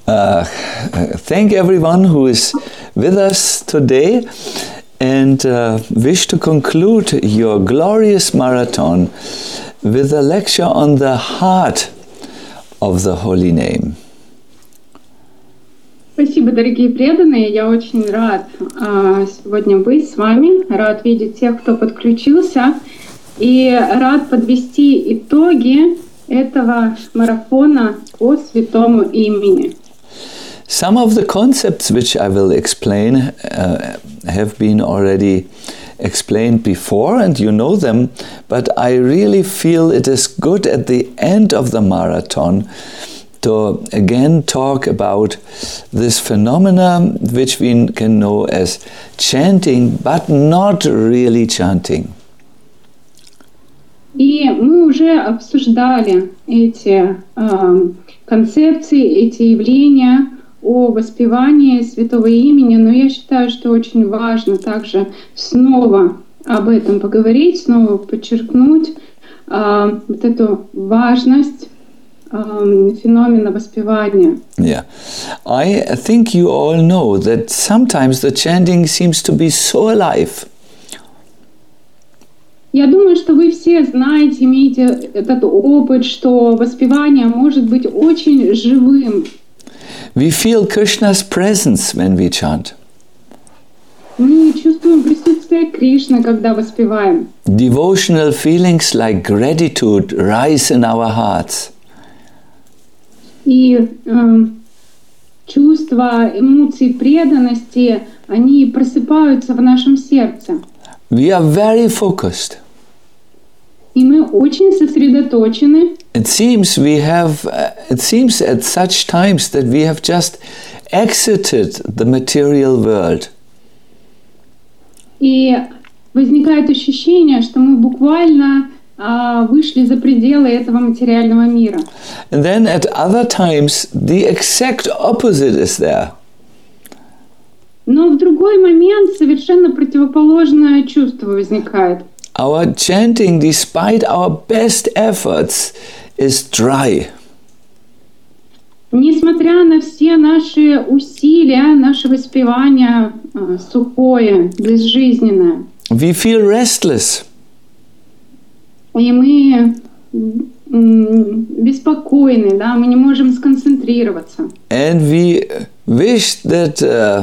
Thank everyone who is with us today, and wish to conclude your glorious marathon with a lecture on the heart of the holy name. Спасибо, дорогие преданные. Я очень рад сегодня быть с вами, рад видеть тех, кто подключился, и рад подвести итоги этого марафона по святому имени. Some of the concepts which I will explain have been already explained before, and you know them, but I really feel it is good at the end of the marathon to again talk about this phenomena which we can know as chanting, but not really chanting. И мы уже обсуждали эти концепции, эти явления о воспевании святого имени, но я считаю, что очень важно также снова об этом поговорить, снова подчеркнуть вот эту важность феномена воспевания. Yeah, I think you all know that sometimes the chanting seems to be so alive. Я думаю, что вы все знаете, имеете этот опыт, что воспевание может быть очень живым. We feel Krishna's presence when we chant. Мы чувствуем присутствие Кришны, когда воспеваем. Devotional feelings like gratitude rise in our hearts. И чувства, эмоции преданности, они просыпаются в нашем сердце. We are very focused. И мы очень сосредоточены. It seems at such times that we have just exited the material world. И возникает ощущение, что мы буквально вышли за пределы этого материального мира. And then at other times the exact opposite is there. Но в другой момент совершенно противоположное чувство возникает. Our chanting, despite our best efforts, is dry. Несмотря на все наши усилия, наше воспевание сухое, безжизненное. We feel restless. И мы беспокойны, да, мы не можем сконцентрироваться. And we wish that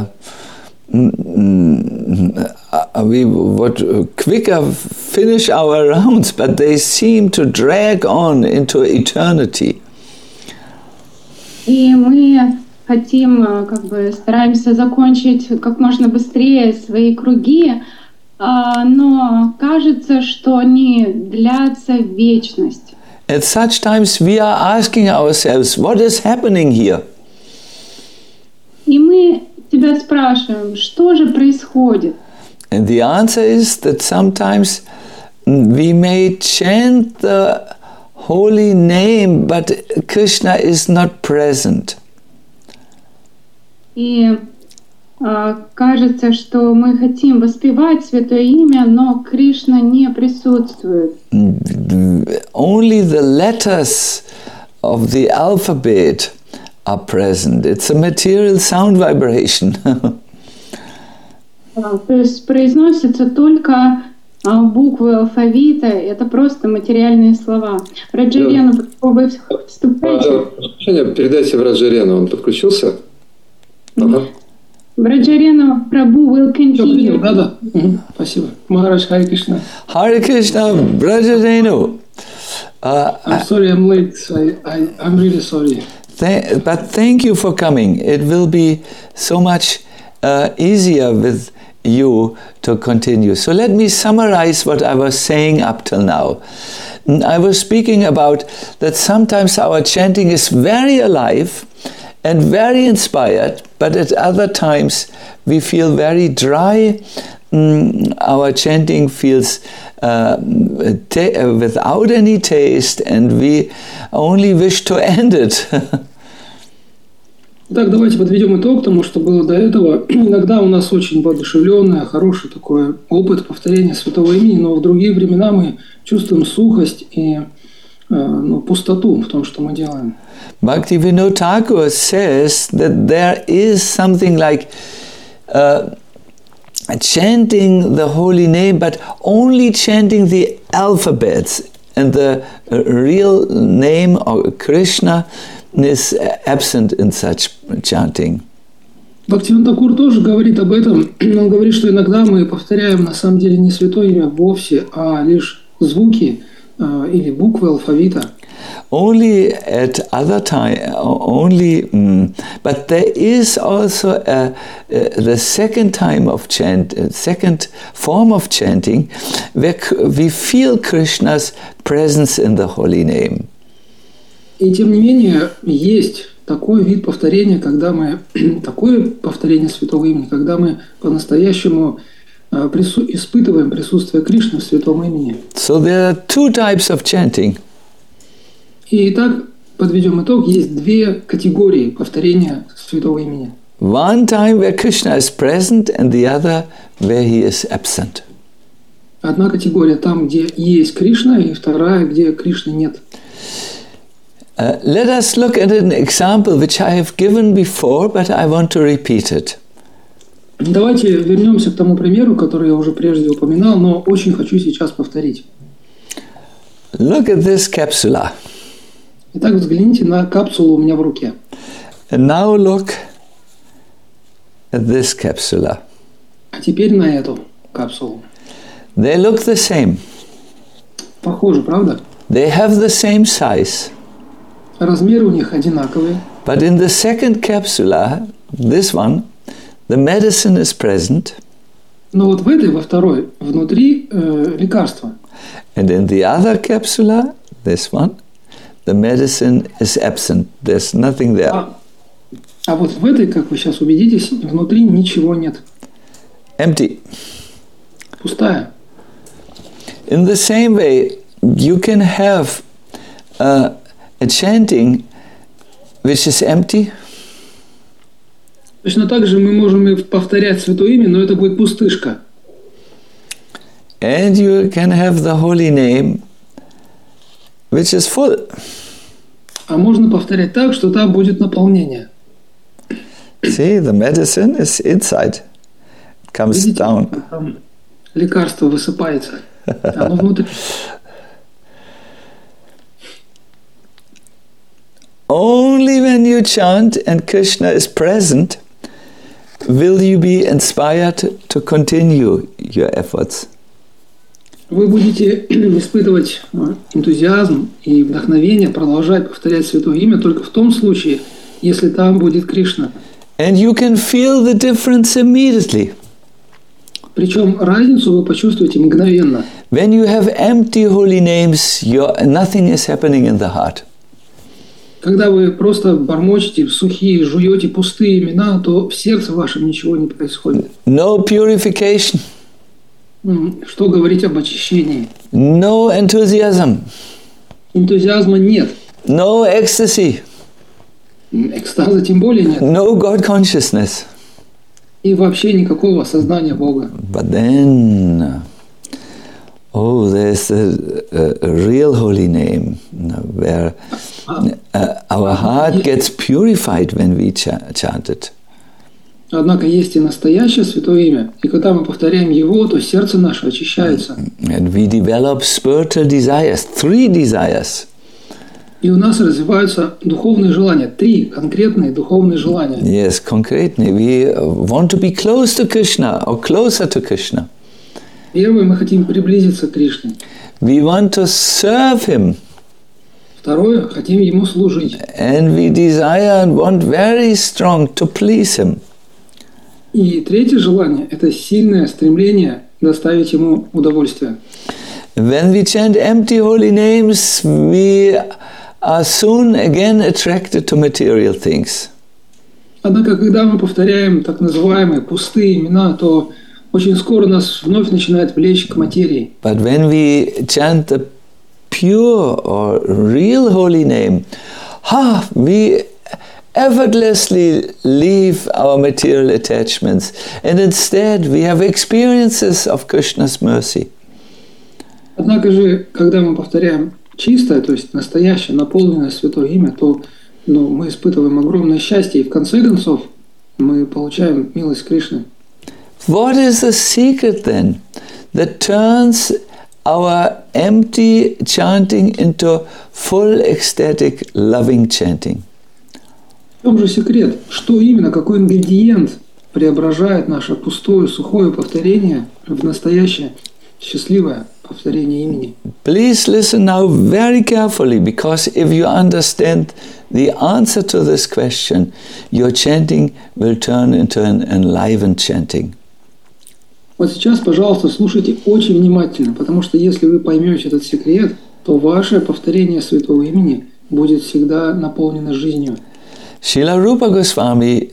we would quicker finish our rounds, but they seem to drag on into eternity. И мы хотим, стараемся закончить как можно быстрее свои круги, но кажется, что они длятся вечность. At such times we are asking ourselves, what is happening here? И мы тебя спрашиваем, что же происходит? And the answer is that sometimes we may chant the holy name, but Krishna is not present. И кажется, что мы хотим воспевать святое имя, но Кришна не присутствует. Only the letters of the alphabet are present. It's a material sound vibration. То есть произносятся только буквы алфавита, это просто материальные слова. Раджарену, вы вступаете? Передайте Раджарену, он подключился? Раджарену, Прабhu will continue. Да. Спасибо. Махарадж, Харе Кришна. Hare Krishna, Rajarenu. I'm sorry I'm late. I'm really sorry. But thank you for coming. It will be so much easier with you to continue. So let me summarize what I was saying up till now. I was speaking about that sometimes our chanting is very alive and very inspired, but at other times we feel very dry. Our chanting feels without any taste, and we only wish to end it. Так, давайте подведем итог тому, что было до этого. Иногда у нас очень воодушевленный, хороший такой опыт повторения святого имени, но в другие времена мы чувствуем сухость и пустоту в том, что мы делаем. Bhaktivinoda Thakur says that there is something like chanting the holy name, but only chanting the alphabets, and the real name of Krishna is absent in such chanting. Бхактивинода Тхакур тоже говорит об этом. Он говорит, что иногда мы повторяем на самом деле не святое имя вовсе, а лишь звуки или буквы алфавита. Only at other time, but there is also the second time of second form of chanting, where we feel Krishna's presence in the holy name. И тем не менее есть такой вид повторения, такое повторение святого имени, когда мы по-настоящему испытываем присутствие Кришны в святом имени. So there are two types of chanting. И так, подведем итог, есть две категории повторения святого имени. One time where Krishna is present, and the other where he is absent. Одна категория там, где есть Кришна, и вторая, где Кришны нет. Let us look at an example which I have given before, but I want to repeat it. Давайте вернемся к тому примеру, который я уже прежде упоминал, но очень хочу сейчас повторить. Look at this capsula. Итак, взгляните на капсулу у меня в руке. And now look at this capsula. А теперь на эту капсулу. They look the same. Похоже, правда? They have the same size. Размеры у них одинаковые. But in the second capsula, this one, the medicine is present. Но вот в этой, во второй, внутри лекарство. And in the other capsula, this one, the medicine is absent. There's nothing there. А вот в этой, как вы сейчас убедитесь, внутри ничего нет. Empty. Пустая. In the same way, you can have a chanting which is empty. Точно так же мы можем и повторять святое имя, но это будет пустышка. And you can have the holy name which is full. А можно повторять так, что там будет наполнение. See, the medicine is inside. It comes Видите, down. там лекарство высыпается. Оно внутри. Only when you chant and Krishna is present will you be inspired to continue your efforts. Вы будете испытывать энтузиазм и вдохновение продолжать повторять святое имя только в том случае, если там будет Кришна. And you can feel the difference immediately. Причем разницу вы почувствуете мгновенно. When you have empty holy names, nothing is happening in the heart. Когда вы просто бормочете сухие, жуете пустые имена, то в сердце вашем ничего не происходит. No purification. Что говорить об очищении? No enthusiasm. Энтузиазма нет. No ecstasy. Экстаза тем более нет. No God consciousness. И вообще никакого осознания Бога. But then, there's a real holy name where our heart gets purified when we chant it. Однако есть и настоящее святое имя, и когда мы повторяем его, то сердце наше очищается. And we develop spiritual desires, 3 desires. И у нас развиваются духовные желания, 3 конкретные духовные желания. Yes, concretely, we want to be close to Krishna or closer to Krishna. Первое, мы хотим приблизиться к Кришне. We want to serve Him. Второе, хотим Ему служить. And we desire and want very strong to please Him. И третье желание – это сильное стремление доставить Ему удовольствие. When we chant empty holy names, we are soon again attracted to material things. Однако, когда мы повторяем так называемые пустые имена, то очень скоро нас вновь начинает влечь к материи. But when we chant the pure or real holy name, we effortlessly leave our material attachments, and instead we have experiences of Krishna's mercy. Однако же, когда мы повторяем чистое, то есть настоящее, наполненное Святое Имя, то мы испытываем огромное счастье, и в конце концов мы получаем милость Кришны. What is the secret then that turns our empty chanting into full ecstatic loving chanting? В чем же секрет? Что именно, какой ингредиент преображает наше пустое, сухое повторение в настоящее, счастливое повторение имени? Please listen now very carefully, because if you understand the answer to this question, your chanting will turn into an enlivened chanting. Вот сейчас, пожалуйста, слушайте очень внимательно, потому что если вы поймете этот секрет, то ваше повторение святого имени будет всегда наполнено жизнью. Srila Rupa Goswami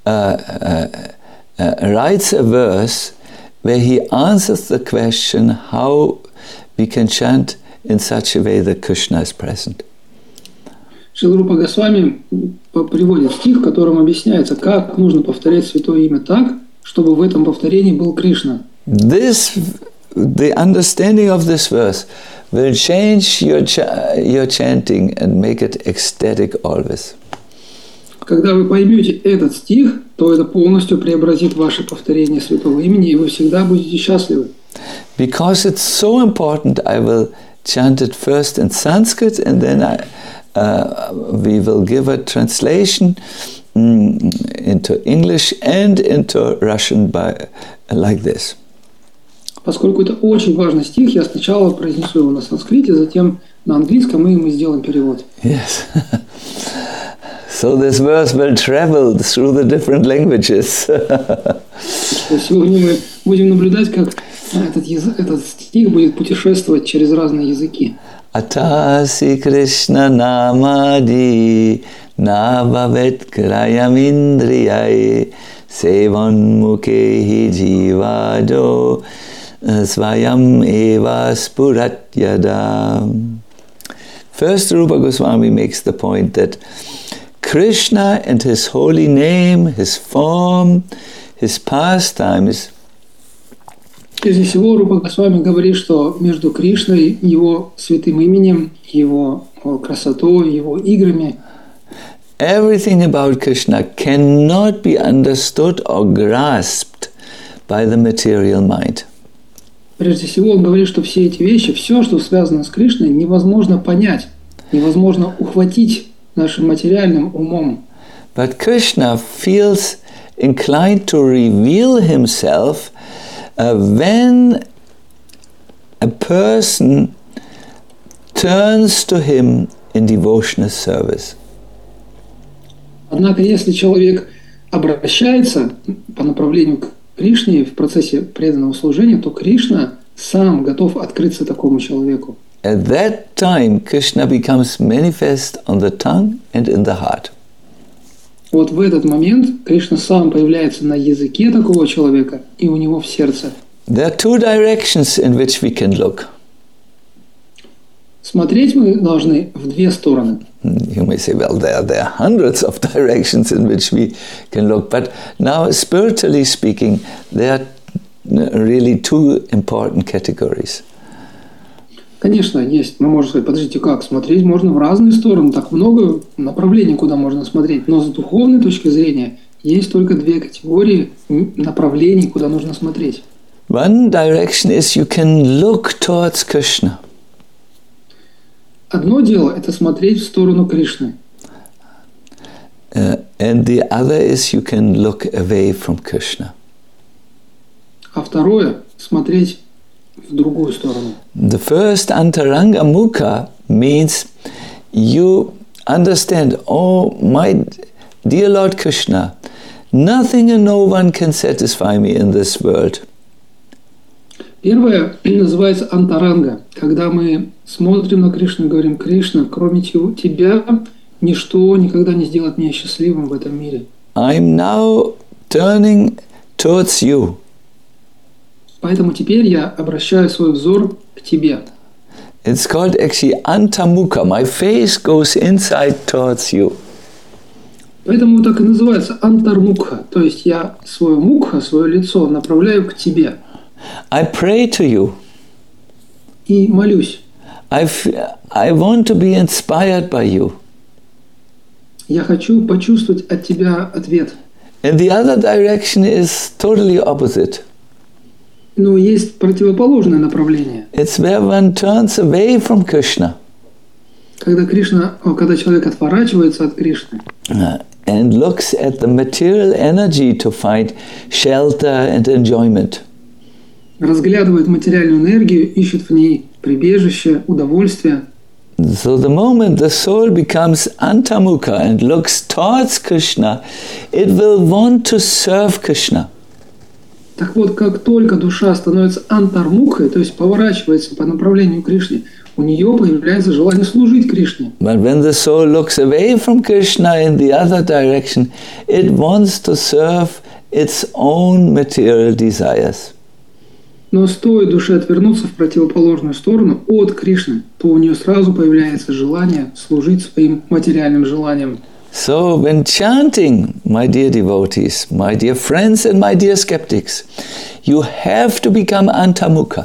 writes a verse where he answers the question how we can chant in such a way that Krishna is present. Шрила Рупа Госвами приводит стих, в котором объясняется, как нужно повторять святое имя так, чтобы в этом повторении был Кришна. The understanding of this verse will change your chanting and make it ecstatic always. Когда вы поймете этот стих, то это полностью преобразит ваше повторение святого имени, и вы всегда будете счастливы. Because it's so important, I will chant it first in Sanskrit, and then we will give a translation into English and into Russian like this. Поскольку это очень важный стих, я сначала произнесу его на санскрите, затем на английском, и мы сделаем перевод. Yes. So this verse will travel through the different languages. Сегодня мы будем наблюдать, как этот стих будет путешествовать через разные языки. Atasi Krishna namadi navavet krayamindriyai sevan mukhehi jivado svayam eva spuratyadam. First, Rupa Goswami makes the point that Krishna and his holy name, his form, his pastimes. Прежде всего, Рупа Госвами говорит, что между Кришной, его святым именем, его красотой, его играми, everything about Krishna cannot be understood or grasped by the material mind. Прежде всего, он говорит, что все эти вещи, все, что связано с Кришной, невозможно понять, невозможно ухватить нашим материальным умом. But Krishna feels inclined to reveal himself when a person turns to him in devotional service. Однако, если человек обращается по направлению к Кришне в процессе преданного служения, то Кришна сам готов открыться такому человеку. At that time, Krishna becomes manifest on the tongue and in the heart. Вот в этот момент Кришна сам появляется на языке такого человека и у него в сердце. There are two directions in which we can look. Смотреть мы должны в две стороны. You may say, well, there are hundreds of directions in which we can look, but now, spiritually speaking, there are really two important categories. Конечно, есть. Мы можем сказать, подождите, как? Смотреть можно в разные стороны. Так много направлений, куда можно смотреть. Но с духовной точки зрения есть только две категории направлений, куда нужно смотреть. One direction is you can look towards Krishna. Одно дело – это смотреть в сторону Кришны. And the other is you can look away from Krishna. А второе – смотреть в другую сторону. The first antaranga mukha means you understand, oh my dear Lord Krishna, nothing and no one can satisfy me in this world. Первое называется антаранга, когда мы смотрим на Кришну и говорим: Кришна, кроме тебя ничто никогда не сделает меня счастливым в этом мире. I'm now turning towards you. Поэтому теперь я обращаю свой взор к тебе. It's called actually antamukha. My face goes inside towards you. Поэтому так и называется антармукха, то есть я свое мукха, свое лицо направляю к тебе. I pray to you. И молюсь. I want to be inspired by you. Я хочу почувствовать от тебя ответ. And the other direction is totally opposite. Но есть противоположное направление. It's where one turns away from Krishna. Когда человек отворачивается от Кришны and looks at the material energy to find shelter and enjoyment. Разглядывает материальную энергию, ищет в ней прибежище, удовольствие. So the moment the soul becomes antamukha and looks towards Krishna, it will want to serve Krishna. Так вот, как только душа становится антармукхой, то есть поворачивается по направлению к Кришне, у нее появляется желание служить Кришне. But when the soul looks away from Krishna in the other direction, it wants to serve its own material desires. Но стоит душе отвернуться в противоположную сторону от Кришны, то у нее сразу появляется желание служить своим материальным желаниям. So when chanting, my dear devotees, my dear friends and my dear skeptics, you have to become antamukha.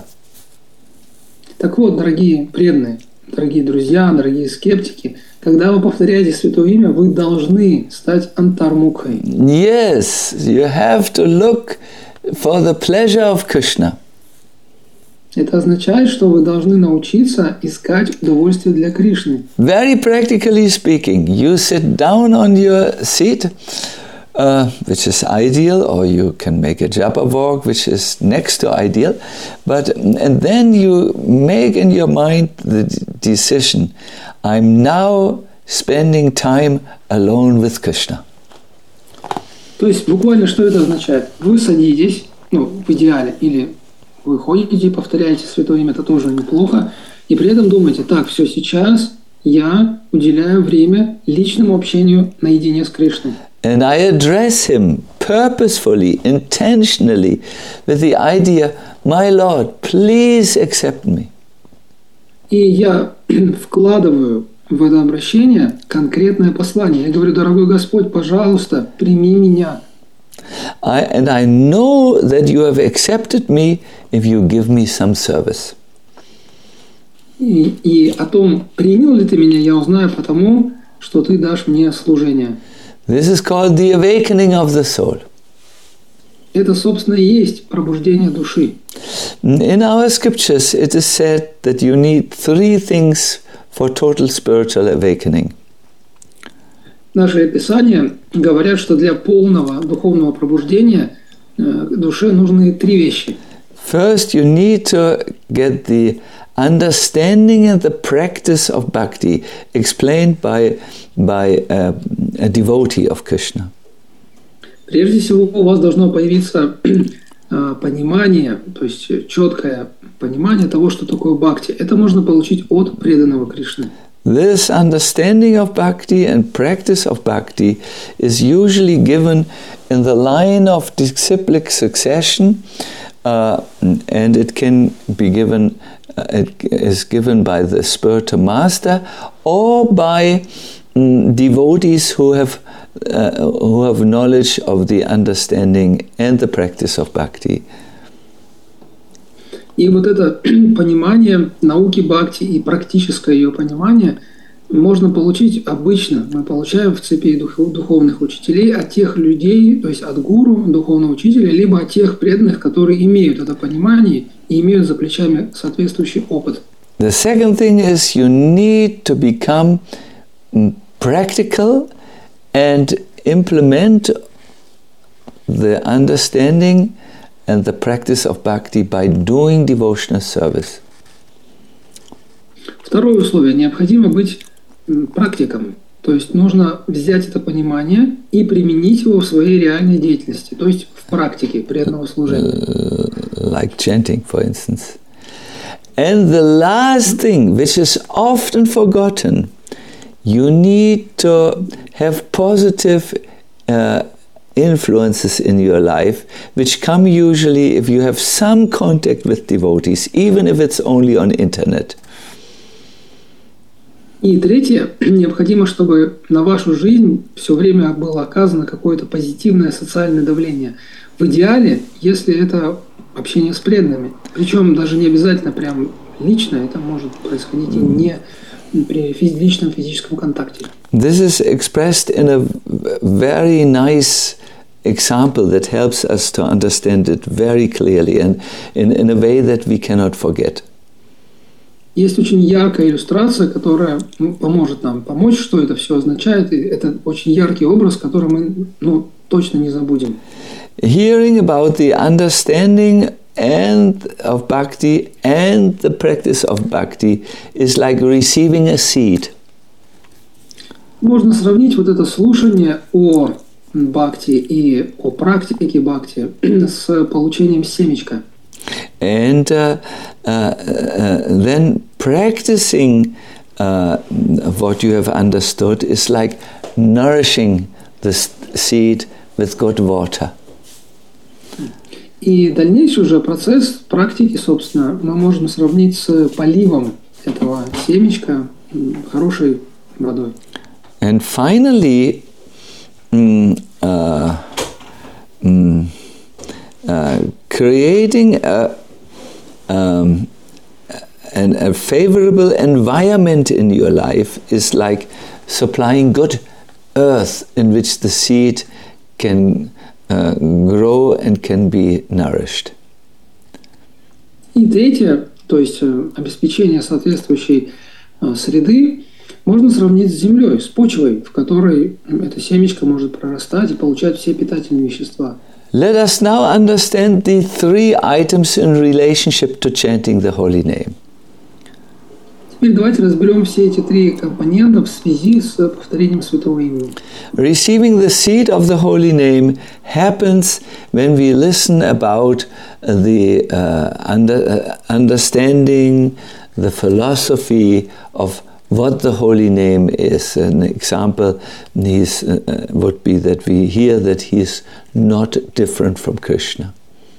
Так вот, дорогие преданные, дорогие друзья, дорогие скептики, когда вы повторяете Святое Имя, вы должны стать антармукхой. Yes, you have to look for the pleasure of Krishna. Это означает, что вы должны научиться искать удовольствие для Кришны. Very practically speaking, you sit down on your seat, which is ideal, or you can make a japa walk, which is next to ideal, and then you make in your mind the decision, I'm now spending time alone with Krishna. То есть буквально что это означает? Вы садитесь, в идеале, или вы ходите и повторяете Святое Имя, это тоже неплохо, и при этом думаете, так, все, сейчас я уделяю время личному общению наедине с Кришной. And I address him purposefully, intentionally, with the idea, my Lord, please accept me. И я вкладываю в это обращение конкретное послание. Я говорю, дорогой Господь, пожалуйста, прими меня. And I know that you have accepted me if you give me some service. И о том, принял ли ты меня, я узнаю потому, что ты дашь мне служение. This is called the awakening of the soul. Это, собственно, и есть пробуждение души. In our scriptures, it is said that you need 3 things for total spiritual awakening. Наши Писания говорят, что для полного духовного пробуждения душе нужны 3 вещи. First, you need to get the understanding and the practice of bhakti explained by a devotee of Krishna. Прежде всего, у вас должно появиться понимание, то есть четкое понимание того, что такое бхакти. Это можно получить от преданного Кришны. This understanding of bhakti and practice of bhakti is usually given in the line of disciplic succession, and it can be given. It is given by the spiritual master or by devotees who have knowledge of the understanding and the practice of bhakti. И вот это понимание науки бхакти и практическое ее понимание можно получить обычно. Мы получаем в цепи духовных учителей от тех людей, то есть от гуру, духовного учителя, либо от тех преданных, которые имеют это понимание и имеют за плечами соответствующий опыт. The second thing is you need to become practical and implement the understanding and the practice of bhakti by doing devotional service. Второе условие. Необходимо быть практиком. То есть нужно взять это понимание и применить его в своей реальной деятельности, то есть в практике преданного служения. Like chanting, for instance. And the last thing, which is often forgotten, you need to have positive influences in your life, which come usually if you have some contact with devotees, even if it's only on internet. И третье, необходимо, чтобы на вашу жизнь все время было оказано какое-то позитивное социальное давление. В идеале, если это общение с преданными. Причем даже не обязательно прям личное, это может происходить и не при личном физическом контакте. This is expressed in a very nice example that helps us to understand it very clearly and in a way that we cannot forget. Есть очень яркая иллюстрация, которая поможет нам помочь, что это все означает. И это очень яркий образ, который мы точно не забудем. Hearing about the understanding and of bhakti and the practice of bhakti is like receiving a seed. Можно сравнить вот это слушание о бхакти и о практике бхакти с получением семечка. And then practicing what you have understood is like nourishing the seed with good water. И дальнейший уже процесс практики, собственно, мы можем сравнить с поливом этого семечка хорошей водой. And finally, creating a favorable environment in your life is like supplying good earth in which the seed can grow and can be nourished. И третье, то есть обеспечение соответствующей среды, можно сравнить с землей, с почвой, в которой это семечко может прорастать и получать все питательные вещества. Let us now understand the three items in relationship to chanting the holy name. Теперь давайте разберем все эти три компонента в связи с повторением святого имени. Receiving the seed of the holy name happens when we listen about the understanding, the philosophy of what the holy name is. An example would be that we hear that he is not different from Krishna.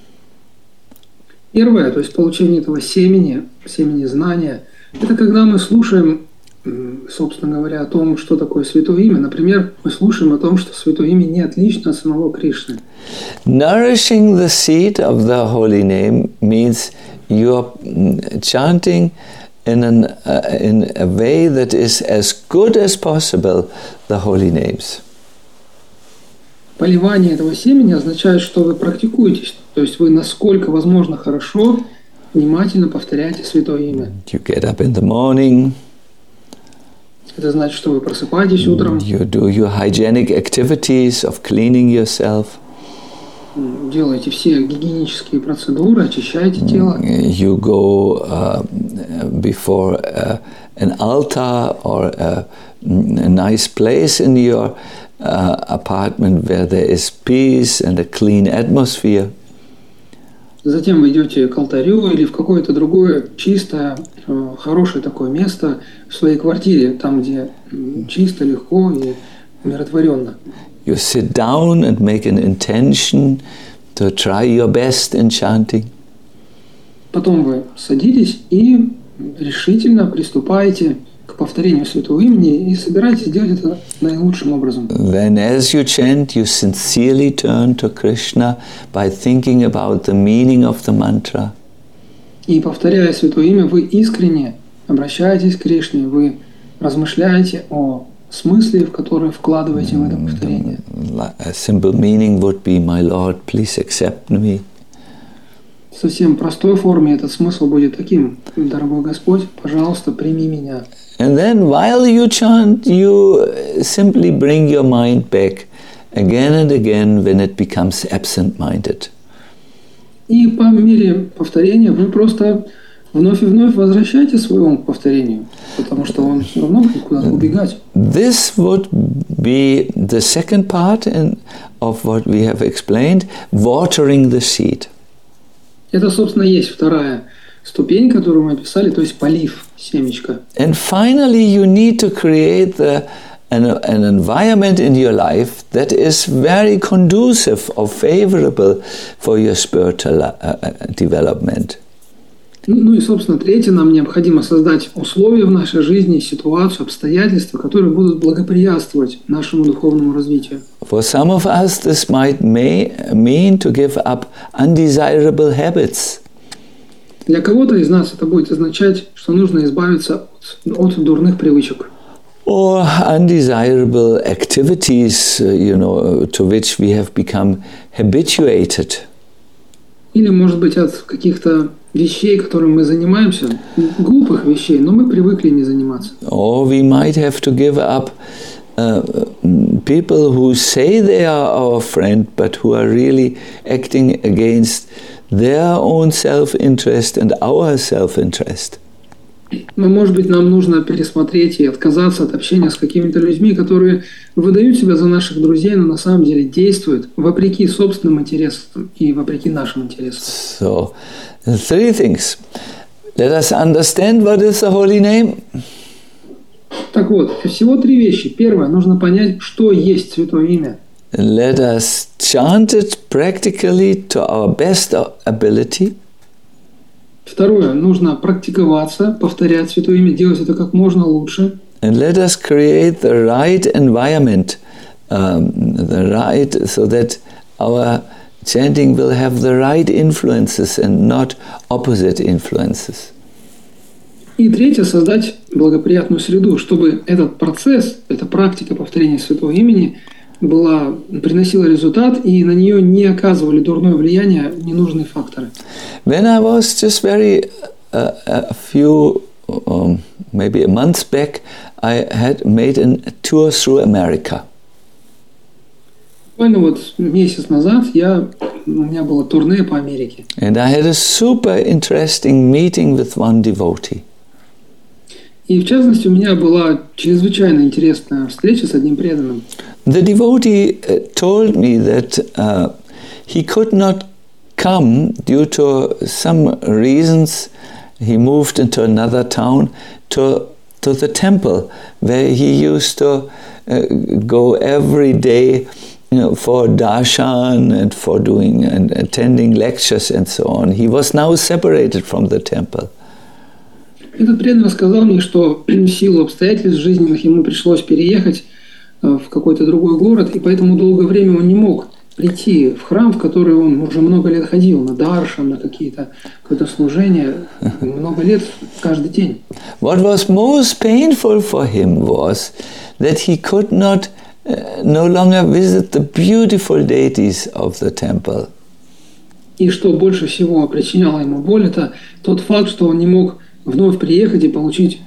Первое, то есть получение этого семени знания, это когда мы слушаем, собственно говоря, о том, что такое святое имя. Например, мы слушаем о том, что святое имя не отлично от самого Кришны. Nourishing the seed of the holy name means you are chanting in a way that is as good as possible the holy names. Поливание этого семени означает, что вы практикуетесь, то есть вы насколько возможно хорошо, внимательно повторяете святое имя. You get up in the morning. Это значит, что вы просыпаетесь утром. You do your hygienic activities of cleaning yourself. Делаете все гигиенические процедуры, очищаете тело. You go before an altar or a nice place in your apartment where there is peace and a clean atmosphere. Затем вы идете к алтарю или в какое-то другое чистое, хорошее такое место в своей квартире, там, где чисто, легко и умиротворенно. You sit down and make an intention to try your best in chanting. Потом вы садитесь и решительно приступаете к повторению святого имени и собираетесь делать это наилучшим образом. Then as you chant, you sincerely turn to Krishna by thinking about the meaning of the mantra. И повторяя святое имя, вы искренне обращаетесь к Кришне, вы размышляете о смысле, в который вкладываете в это повторение. A simple meaning would be, my Lord, please accept me. В совсем простой форме этот смысл будет таким: дорогой Господь, пожалуйста, прими меня. And then while you chant, you simply bring your mind back again and again when it becomes absent-minded. И по мере повторения вы просто вновь и вновь возвращаете свой ум к повторению, потому что он все равно будет куда-то убегать. This would be the second part of what we have explained, watering the seed. Это, собственно, есть вторая ступень, которую мы описали, то есть полив семечка. And finally, you need to create an environment in your life that is very conducive or favorable for your spiritual development. Ну и, собственно, третье, нам необходимо создать условия в нашей жизни, ситуацию, обстоятельства, которые будут благоприятствовать нашему духовному развитию. For some of us, this might mean to give up undesirable habits. Для кого-то из нас это будет означать, что нужно избавиться от дурных привычек. Or undesirable activities, to which we have become habituated. Или, может быть, от каких-то вещей, которыми мы занимаемся, глупых вещей, но мы привыкли не заниматься. Or we might have to give up people who say they are our friend, but who are really acting against their own self-interest and our self-interest. Но, может быть, нам нужно пересмотреть и отказаться от общения с какими-то людьми, которые выдают себя за наших друзей, но на самом деле действуют вопреки собственным интересам и вопреки нашим интересам. So, three things. Let us understand what is the holy name. Так вот, всего три вещи. Первое, нужно понять, что есть Святое Имя. Let us chant it practically to our best ability. Второе, нужно практиковаться, повторять Святое Имя, делать это как можно лучше. And let us create the right environment, so that our chanting will have the right influences and not opposite influences. И третье, создать благоприятную среду, чтобы этот процесс, эта практика повторения Святого Имени приносила результат, и на нее не оказывали дурное влияние ненужные факторы. When I was just a few, maybe a month back, I had made a tour through America. Буквально вот месяц назад у меня было турне по Америке. And I had a super interesting meeting with one devotee. И в частности у меня была чрезвычайно интересная встреча с одним преданным. The devotee told me that he could not come due to some reasons. He moved into another town to the temple where he used to go every day, for darshan and for doing and attending lectures and so on. He was now separated from the temple. Этот преданный рассказал мне, что в силу обстоятельств жизненных ему пришлось переехать в какой-то другой город, и поэтому долгое время он не мог прийти в храм, в который он уже много лет ходил, на даршан, на какое-то служение, много лет, каждый день. What was most painful for him was that he could not no longer visit the beautiful deities of the temple. И что больше всего причиняло ему боль, это тот факт, что он не мог вновь приехать и получить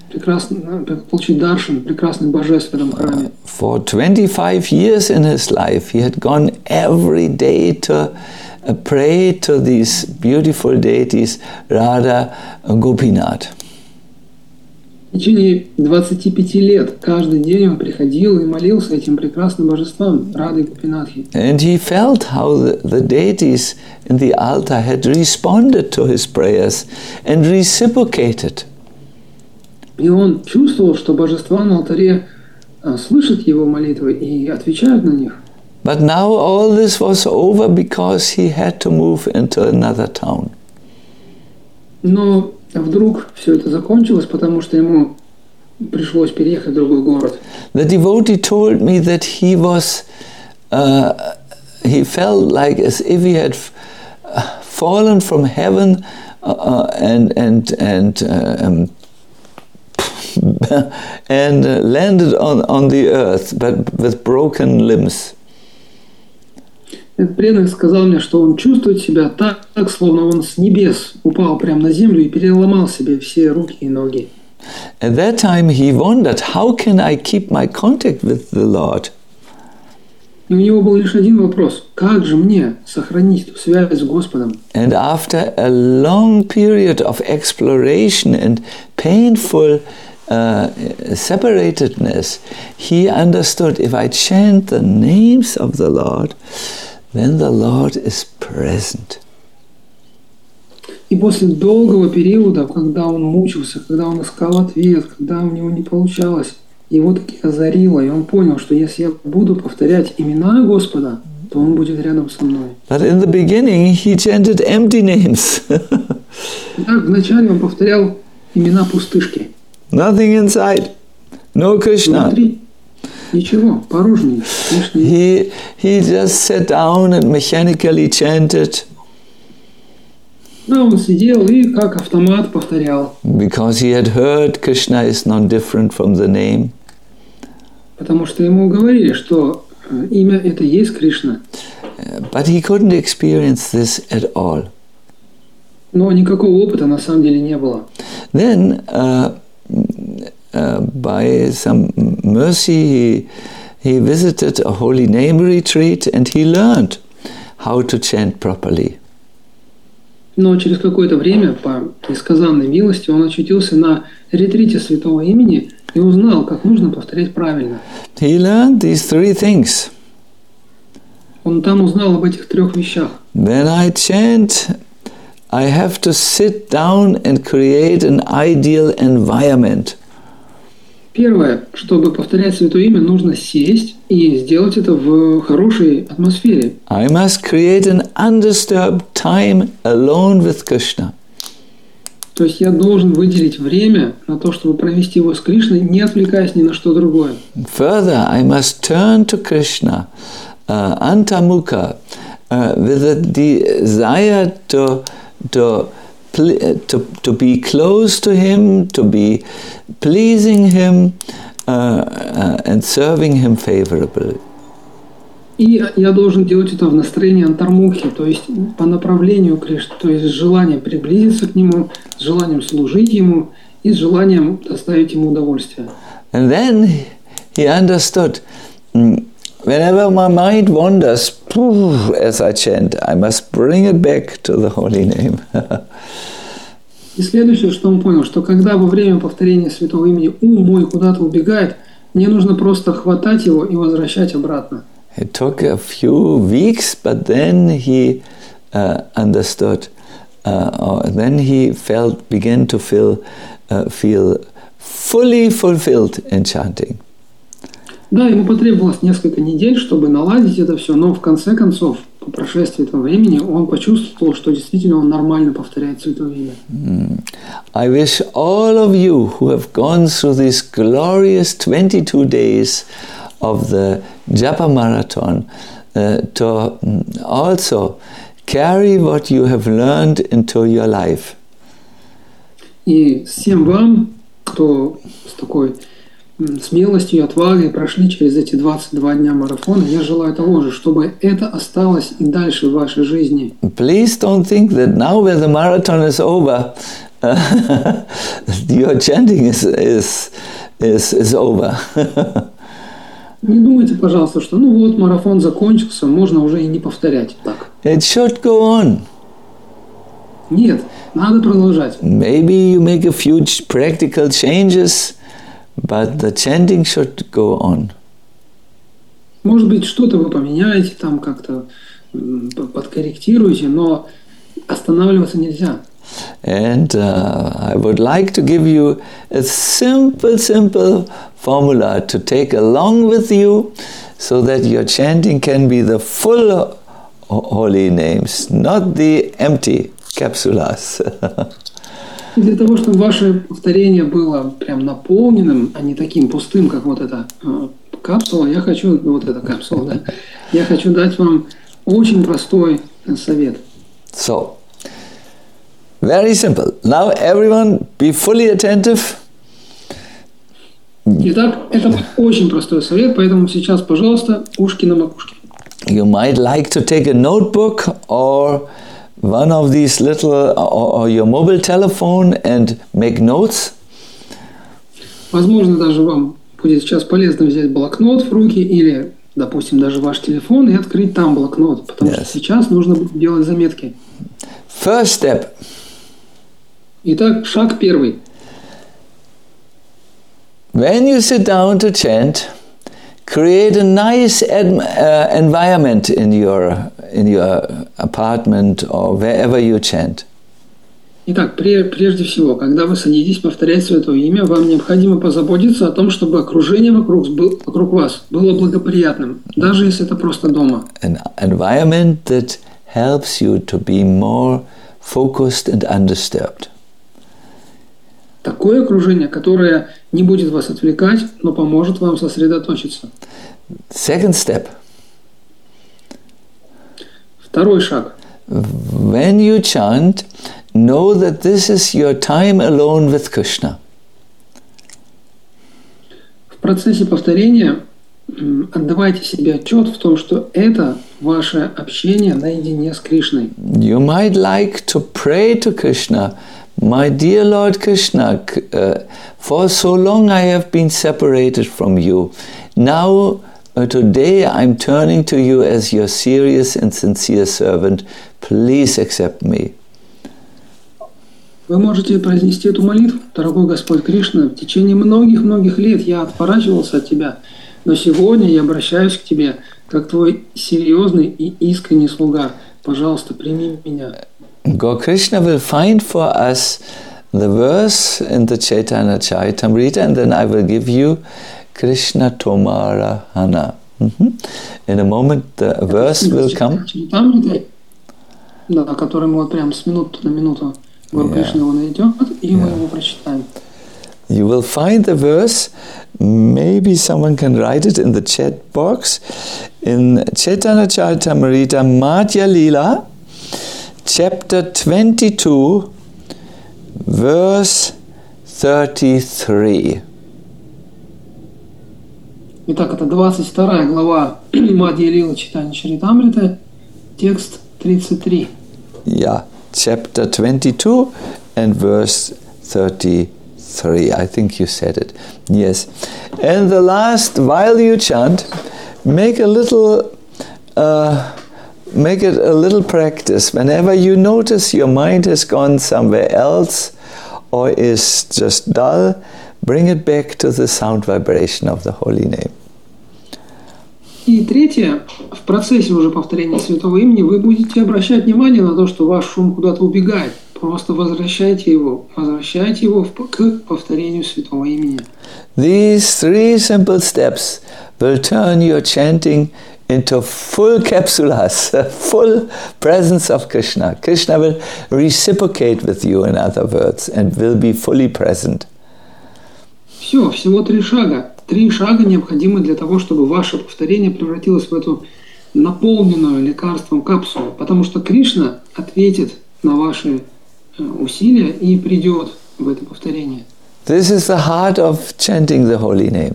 даршан прекрасных божеств в этом храме. For 25 years in his life, he had gone every day to pray to these beautiful deities, Radha and Gopinath. В течение 25 лет каждый день он приходил и молился этим прекрасным божествам Рады и Гопинатхи. And he felt how the deities in the altar had responded to his prayers and reciprocated. И он чувствовал, что божества на алтаре слышат его молитвы и отвечают на них. But now all this was over because he had to move into another town. Но вдруг все это закончилось, потому что ему пришлось переехать в другой город. The devotee told me that he felt like as if he had fallen from heaven and landed on the earth, but with broken limbs. Этот преданный сказал мне, что он чувствует себя так, словно он с небес упал прямо на землю и переломал себе все руки и ноги. At that time he wondered, how can I keep my contact with the Lord? И у него был лишь один вопрос: как же мне сохранить эту связь с Господом? And after a long period of exploration and painful separatedness, he understood, if I chant the names of the Lord, then the Lord is present. И после долгого периода, когда он мучился, когда он искал ответ, когда у него не получалось, его таки озарило, и он понял, что если я буду повторять имена Господа, то он будет рядом со мной. But in the beginning he chanted empty names. Итак, вначале он повторял имена пустышки. Nothing inside. No Krishna. Внутри ничего, порожний. He just sat down and mechanically chanted. А он сидел и как автомат повторял. Because he had heard Krishna is not different from the name. Потому что ему говорили, что имя это есть Кришна. But he couldn't experience this at all. Но никакого опыта на самом деле не было. Then, by some mercy, he visited a holy name retreat and he learned how to chant properly. Но через какое-то время, по несказанной милости, он очутился на ретрите святого имени и узнал, как нужно повторять правильно. He learned these three things. Он там узнал об этих трех вещах. When I chant, I have to sit down and create an ideal environment. Первое, чтобы повторять святое имя, нужно сесть и сделать это в хорошей атмосфере. I must create an undisturbed time alone with Krishna. То есть я должен выделить время на то, чтобы провести его с Кришной, не отвлекаясь ни на что другое. Further, I must turn to Krishna, antamukha, with a desire to be close to him, to be pleasing him, and serving him favorably. И я должен делать это в настроении антармухи, то есть по направлению Кришны, то есть с желанием приблизиться к нему, с желанием служить ему и с желанием доставить ему удовольствие. And then he understood, whenever my mind wanders, as I chant, I must bring it back to the holy name. И следующее, что он понял, что когда во время повторения святого имени ум мой куда-то убегает, мне нужно просто хватать его и возвращать обратно. It took a few weeks, but then he understood. Then he began to feel fully fulfilled in chanting. Да, ему потребовалось несколько недель, чтобы наладить это все, но в конце концов, по прошествии этого времени, он почувствовал, что действительно он нормально повторяет святое имя. I wish all of you who have gone through these glorious 22 days of the Japa Marathon to also carry what you have learned into your life. И всем вам, кто с такой смелостью и отвагой прошли через эти 22 дня марафона, я желаю того же, чтобы это осталось и дальше в вашей жизни. Please don't think that now when the marathon is over, your chanting is over. Не думайте, пожалуйста, что ну вот марафон закончился, можно уже и не повторять так. It should go on. Нет, надо продолжать. Maybe you make a few practical changes, but the chanting should go on. Может быть, что-то вы поменяете, там как-то подкорректируете, но останавливаться нельзя. And I would like to give you a simple formula to take along with you so that your chanting can be the full holy names, not the empty capsulas. И для того, чтобы ваше повторение было прям наполненным, а не таким пустым, как вот эта капсула, я хочу дать вам очень простой совет. So, very simple. Now everyone be fully attentive. Итак, это очень простой совет, поэтому сейчас, пожалуйста, ушки на макушке. You might like to take a notebook or one of these little, or your mobile telephone and make notes. Возможно, даже вам будет сейчас полезно взять блокнот в руки или, допустим, даже ваш телефон и открыть там блокнот, потому что сейчас нужно делать заметки. First step. Итак, шаг первый. When you sit down to chant, create a nice environment in your apartment or wherever you chant. Итак, прежде всего, когда вы садитесь повторять святое имя, вам необходимо позаботиться о том, чтобы окружение вокруг вас было благоприятным, даже если это просто дома. An environment that helps you to be more focused and undisturbed. Такое окружение, которое не будет вас отвлекать, но поможет вам сосредоточиться. Second step. Второй шаг. When you chant, know that this is your time alone with Krishna. В процессе повторения отдавайте себе отчет в том, что это ваше общение наедине с Кришной. You might like to pray to Krishna, my dear Lord Krishna, for so long I have been separated from you. Now, today I'm turning to you as your serious and sincere servant. Please accept me. Вы можете произнести эту молитву: «Дорогой Господь Кришна, в течение многих-многих лет я отворачивался от Тебя, но сегодня я обращаюсь к Тебе, как Твой серьезный и искренний слуга. Пожалуйста, прими меня». God Krishna will find for us the verse in the Chaitanya Charitamrita, and then I will give you Krishna Tomara Hana. In a moment the verse will come. Да, который мы вот прям с минуты на минуту Кришна его найдет, и мы его прочитаем. You will find the verse. Maybe someone can write it in the chat box. In Chaitanya Charitamrita Madhya Lila, chapter 22, verse 33. Итак, это 22 глава Мадья Лила Чайтанья Чаритамрита, текст 33. Yeah, chapter 22 and verse 33. I think you said it. Yes. And the last, while you chant, make it a little practice. Whenever you notice your mind has gone somewhere else or is just dull, bring it back to the sound vibration of the holy name. И третье, в процессе уже повторения святого имени вы будете обращать внимание на то, что ваш шум куда-то убегает. Просто возвращайте его к повторению святого имени. These three simple steps will turn your chanting into full capsulas, full presence of Krishna. Krishna will reciprocate with you, in other words, and will be fully present. Всего три шага. Три шага необходимы для того, чтобы ваше повторение превратилось в эту наполненную лекарством капсулу, потому что Кришна ответит на ваши усилия и придет в это повторение. This is the heart of chanting the holy name.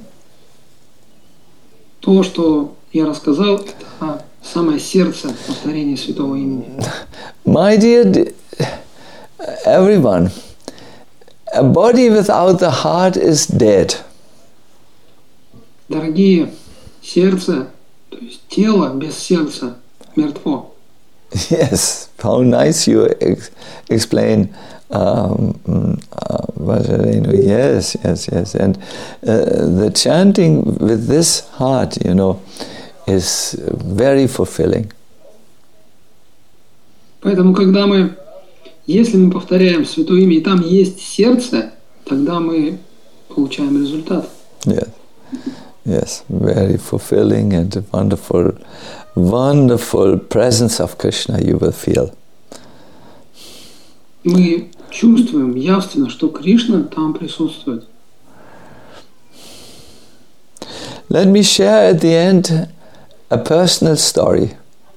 То, что я рассказал, это самое сердце повторения святого имени. My dear everyone, a body without the heart is dead. Дорогие, сердце, то есть тело без сердца мертво. Yes, how nice you explain. Yes. And the chanting with this heart, is very fulfilling. Поэтому, если мы повторяем святое имя, и там есть сердце, тогда мы получаем результат. Yes, very fulfilling and wonderful presence of Krishna you will feel. Мы чувствуем явственно, что Кришна там присутствует. Let me share at the end a personal story.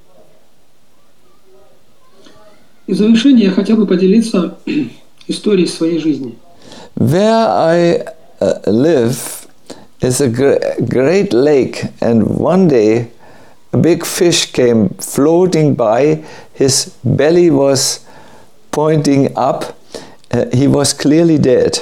И в завершение я хотел бы поделиться историей своей жизни. Where I live is a great lake, and one day a big fish came floating by. His belly was pointing up. He was clearly dead.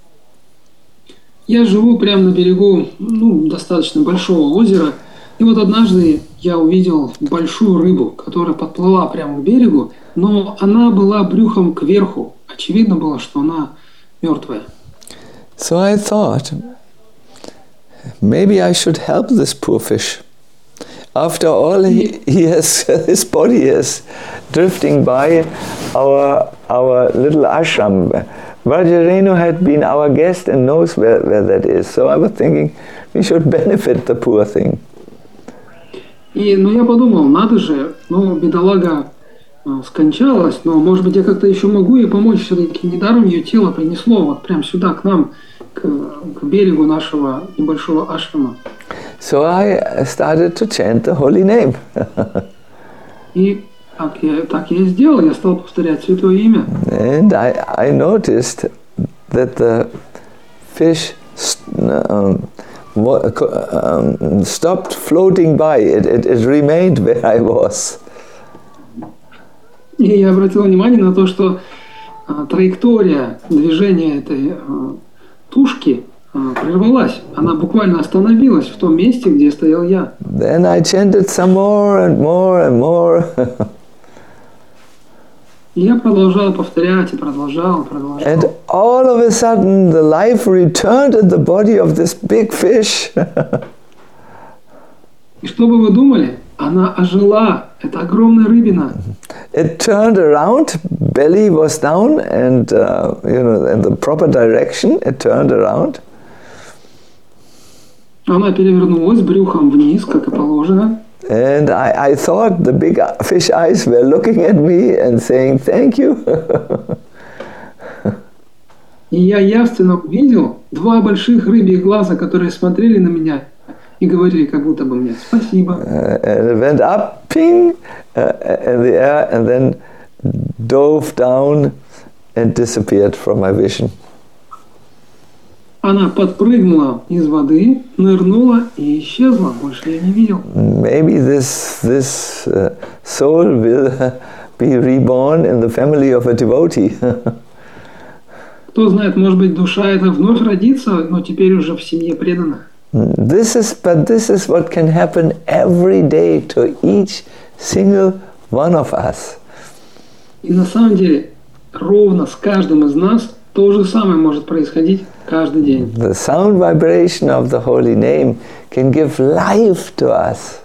Я живу прямо на берегу достаточно большого озера, и вот однажды я увидел большую рыбу, которая подплыла прямо к берегу, но она была брюхом кверху. Очевидно было, что она мертвая. So I thought, maybe I should help this poor fish. After all, his body is drifting by our little ashram. Vajrayana had been our guest and knows where that is. So I was thinking, we should benefit the poor thing. Но я подумал, надо же, бедолага скончалась, но, может быть, я как-то еще могу ей помочь. Все-таки недаром ее тело принесло вот прямо сюда, к нам, к берегу нашего небольшого ашрама. So I started to chant the holy name. И так я и сделал, я стал повторять святое имя. And I noticed that the fish stopped floating by. It remained where I was. И я обратил внимание на то, что траектория движения этой тушки прервалась. Она буквально остановилась в том месте, где стоял я. Then I chanted some more and more and more. И я продолжал повторять и продолжал. And all of a sudden the life returned in the body of this big fish. И что бы вы думали? Она ожила. Это огромная рыбина. It turned around, belly was down, and in the proper direction, it turned around. Она перевернулась брюхом вниз, как и положено. And I thought the big fish eyes were looking at me and saying, "Thank you." И я явственно увидел два больших рыбьих глаза, которые смотрели на меня и говорили, как будто бы мне спасибо. And it went up, ping, in the air, and then dove down and disappeared from my vision. Она подпрыгнула из воды, нырнула и исчезла. Больше я не видел. Maybe this soul will be reborn in the family of a devotee. Кто знает, может быть, душа эта вновь родится, но теперь уже в семье преданных. This is what can happen every day to each single one of us. И на самом деле, ровно с каждым из нас то же самое может происходить каждый день. The sound vibration of the holy name can give life to us.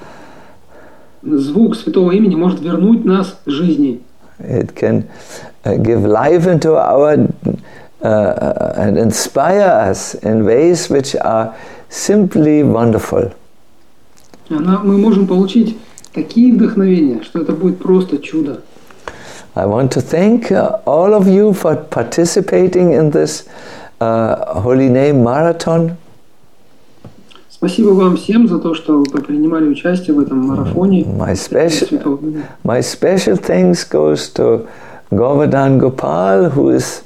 Звук святого имени может вернуть нас к жизни. It can give life into our and inspire us in ways which are simply wonderful. Мы можем получить такие вдохновения, что это будет просто чудо. I want to thank all of you for participating in this Holy Name Marathon. Спасибо вам всем за то, что вы принимали участие в этом марафоне. My special thanks goes to Govardhan Gopal, who is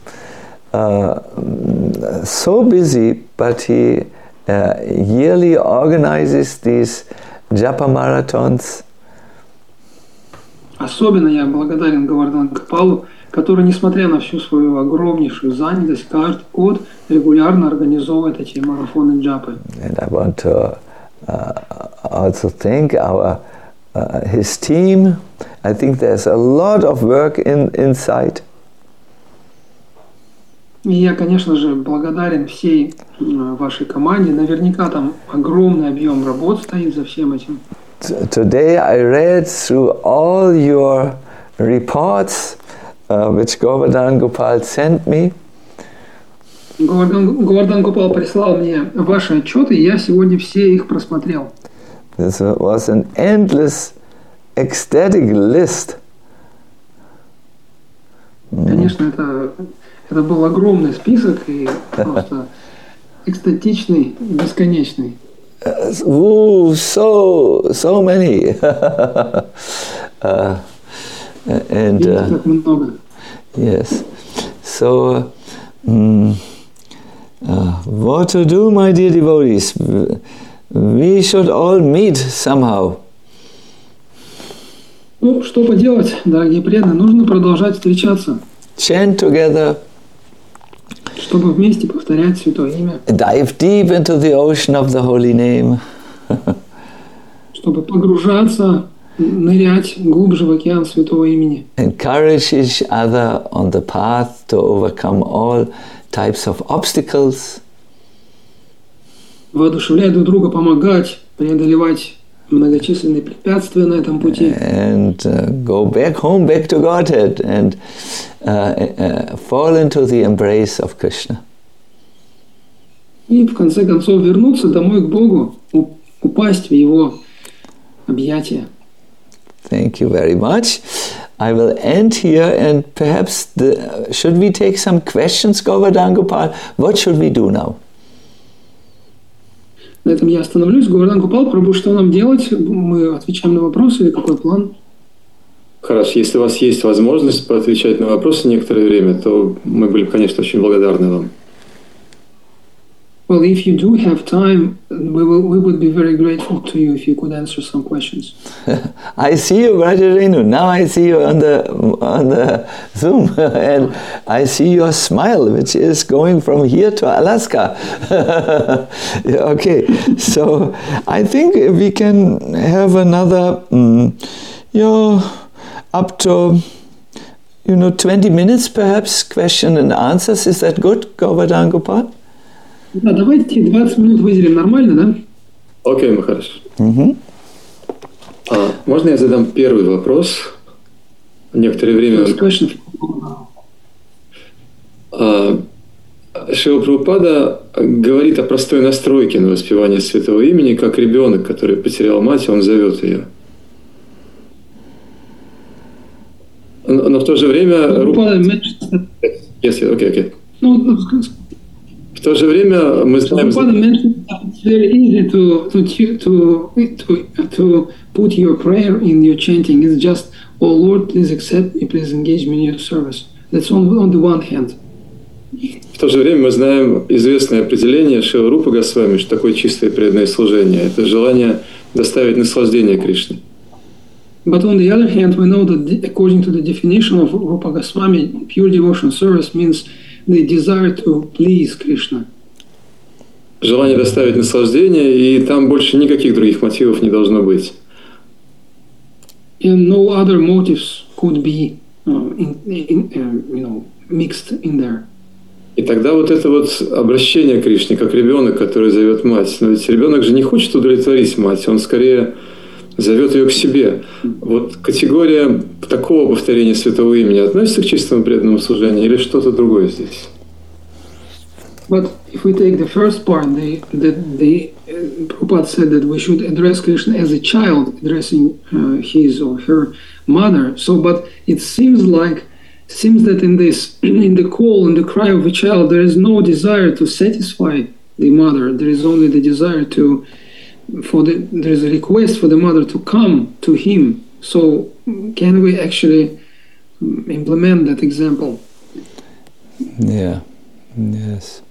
so busy, but he yearly organizes these japa marathons. Особенно я благодарен Говардану Гопалу, который, несмотря на всю свою огромнейшую занятость, каждый год регулярно организовывает эти марафоны джапы. And I want to also thank his team. I think there's a lot of work inside. И я, конечно же, благодарен всей вашей команде. Наверняка там огромный объем работ стоит за всем этим. Today I read through all your reports which Govardhan Gopal sent me. Говардан Гопал прислал мне ваши отчеты, и я сегодня все их просмотрел. This was an endless, ecstatic list. Конечно, это был огромный список и просто экстатичный, бесконечный. So many. And так много. Yes. So, what to do, my dear devotees? We should all meet somehow. Ну, что поделать, дорогие преданные, нужно продолжать встречаться. Chant together. Чтобы вместе повторять святое имя. Dive deep into the ocean of the holy name. Чтобы погружаться, нырять глубже в океан святого имени. Encourage each other on the path to overcome all types of obstacles. Воодушевлять друг друга, помогать, преодолевать многочисленные препятствия на этом пути. And go back home, back to Godhead, and fall into the embrace of Krishna. И в конце концов вернуться домой к Богу, упасть в Его объятия. Thank you very much. I will end here, and perhaps should we take some questions, Govardhan Gopal? What should we do now? На этом я остановлюсь. Говардан Гопал, пробую, что нам делать? Мы отвечаем на вопросы или какой план? Хорошо, если у вас есть возможность поотвечать на вопросы некоторое время, то мы были бы, конечно, очень благодарны вам. Well, if you do have time, we would be very grateful to you if you could answer some questions. I see you, Brother Renu. Now I see you on the Zoom, and I see your smile, which is going from here to Alaska. Okay, so I think we can have another, up to 20 minutes perhaps, question and answers. Is that good, Govardhan Gopal? Да, давайте 20 минут выделим, нормально, да? Окей, Махараш. Можно я задам первый вопрос? Некоторое время... Шрила Прабхупада говорит о простой настройке на воспевание святого имени, как ребенок, который потерял мать, он зовет ее. Но в то же время... Okay. В то же время мы знаем... It's very easy to put your prayer in your chanting. It's just, oh Lord, please accept me, please engage me in your service. That's on the one hand. В то же время мы знаем известное определение Шрилы Рупы Госвами, что такое чистое преданное служение. Это желание доставить наслаждение Кришне. But on the other hand, we know that according to the definition of Rupa Goswami, pure devotion service means the desire to please Krishna. Желание доставить наслаждение, и там больше никаких других мотивов не должно быть. And no other motives could be mixed in there. И тогда вот это вот обращение к Кришне, как ребенок, который зовет мать. Но ведь ребенок же не хочет удовлетворить мать, он скорее зовет ее к себе. Вот категория такого повторения святого имени относится к чистому преданному служению или что-то другое здесь? But if we take the first part, Prabhupada said that we should address Krishna as a child, addressing his or her mother. So, but it seems that in the call, in the cry of a child, there is no desire to satisfy the mother. There is only the desire there is a request for the mother to come to him. So can we actually implement that example? Yeah, yes.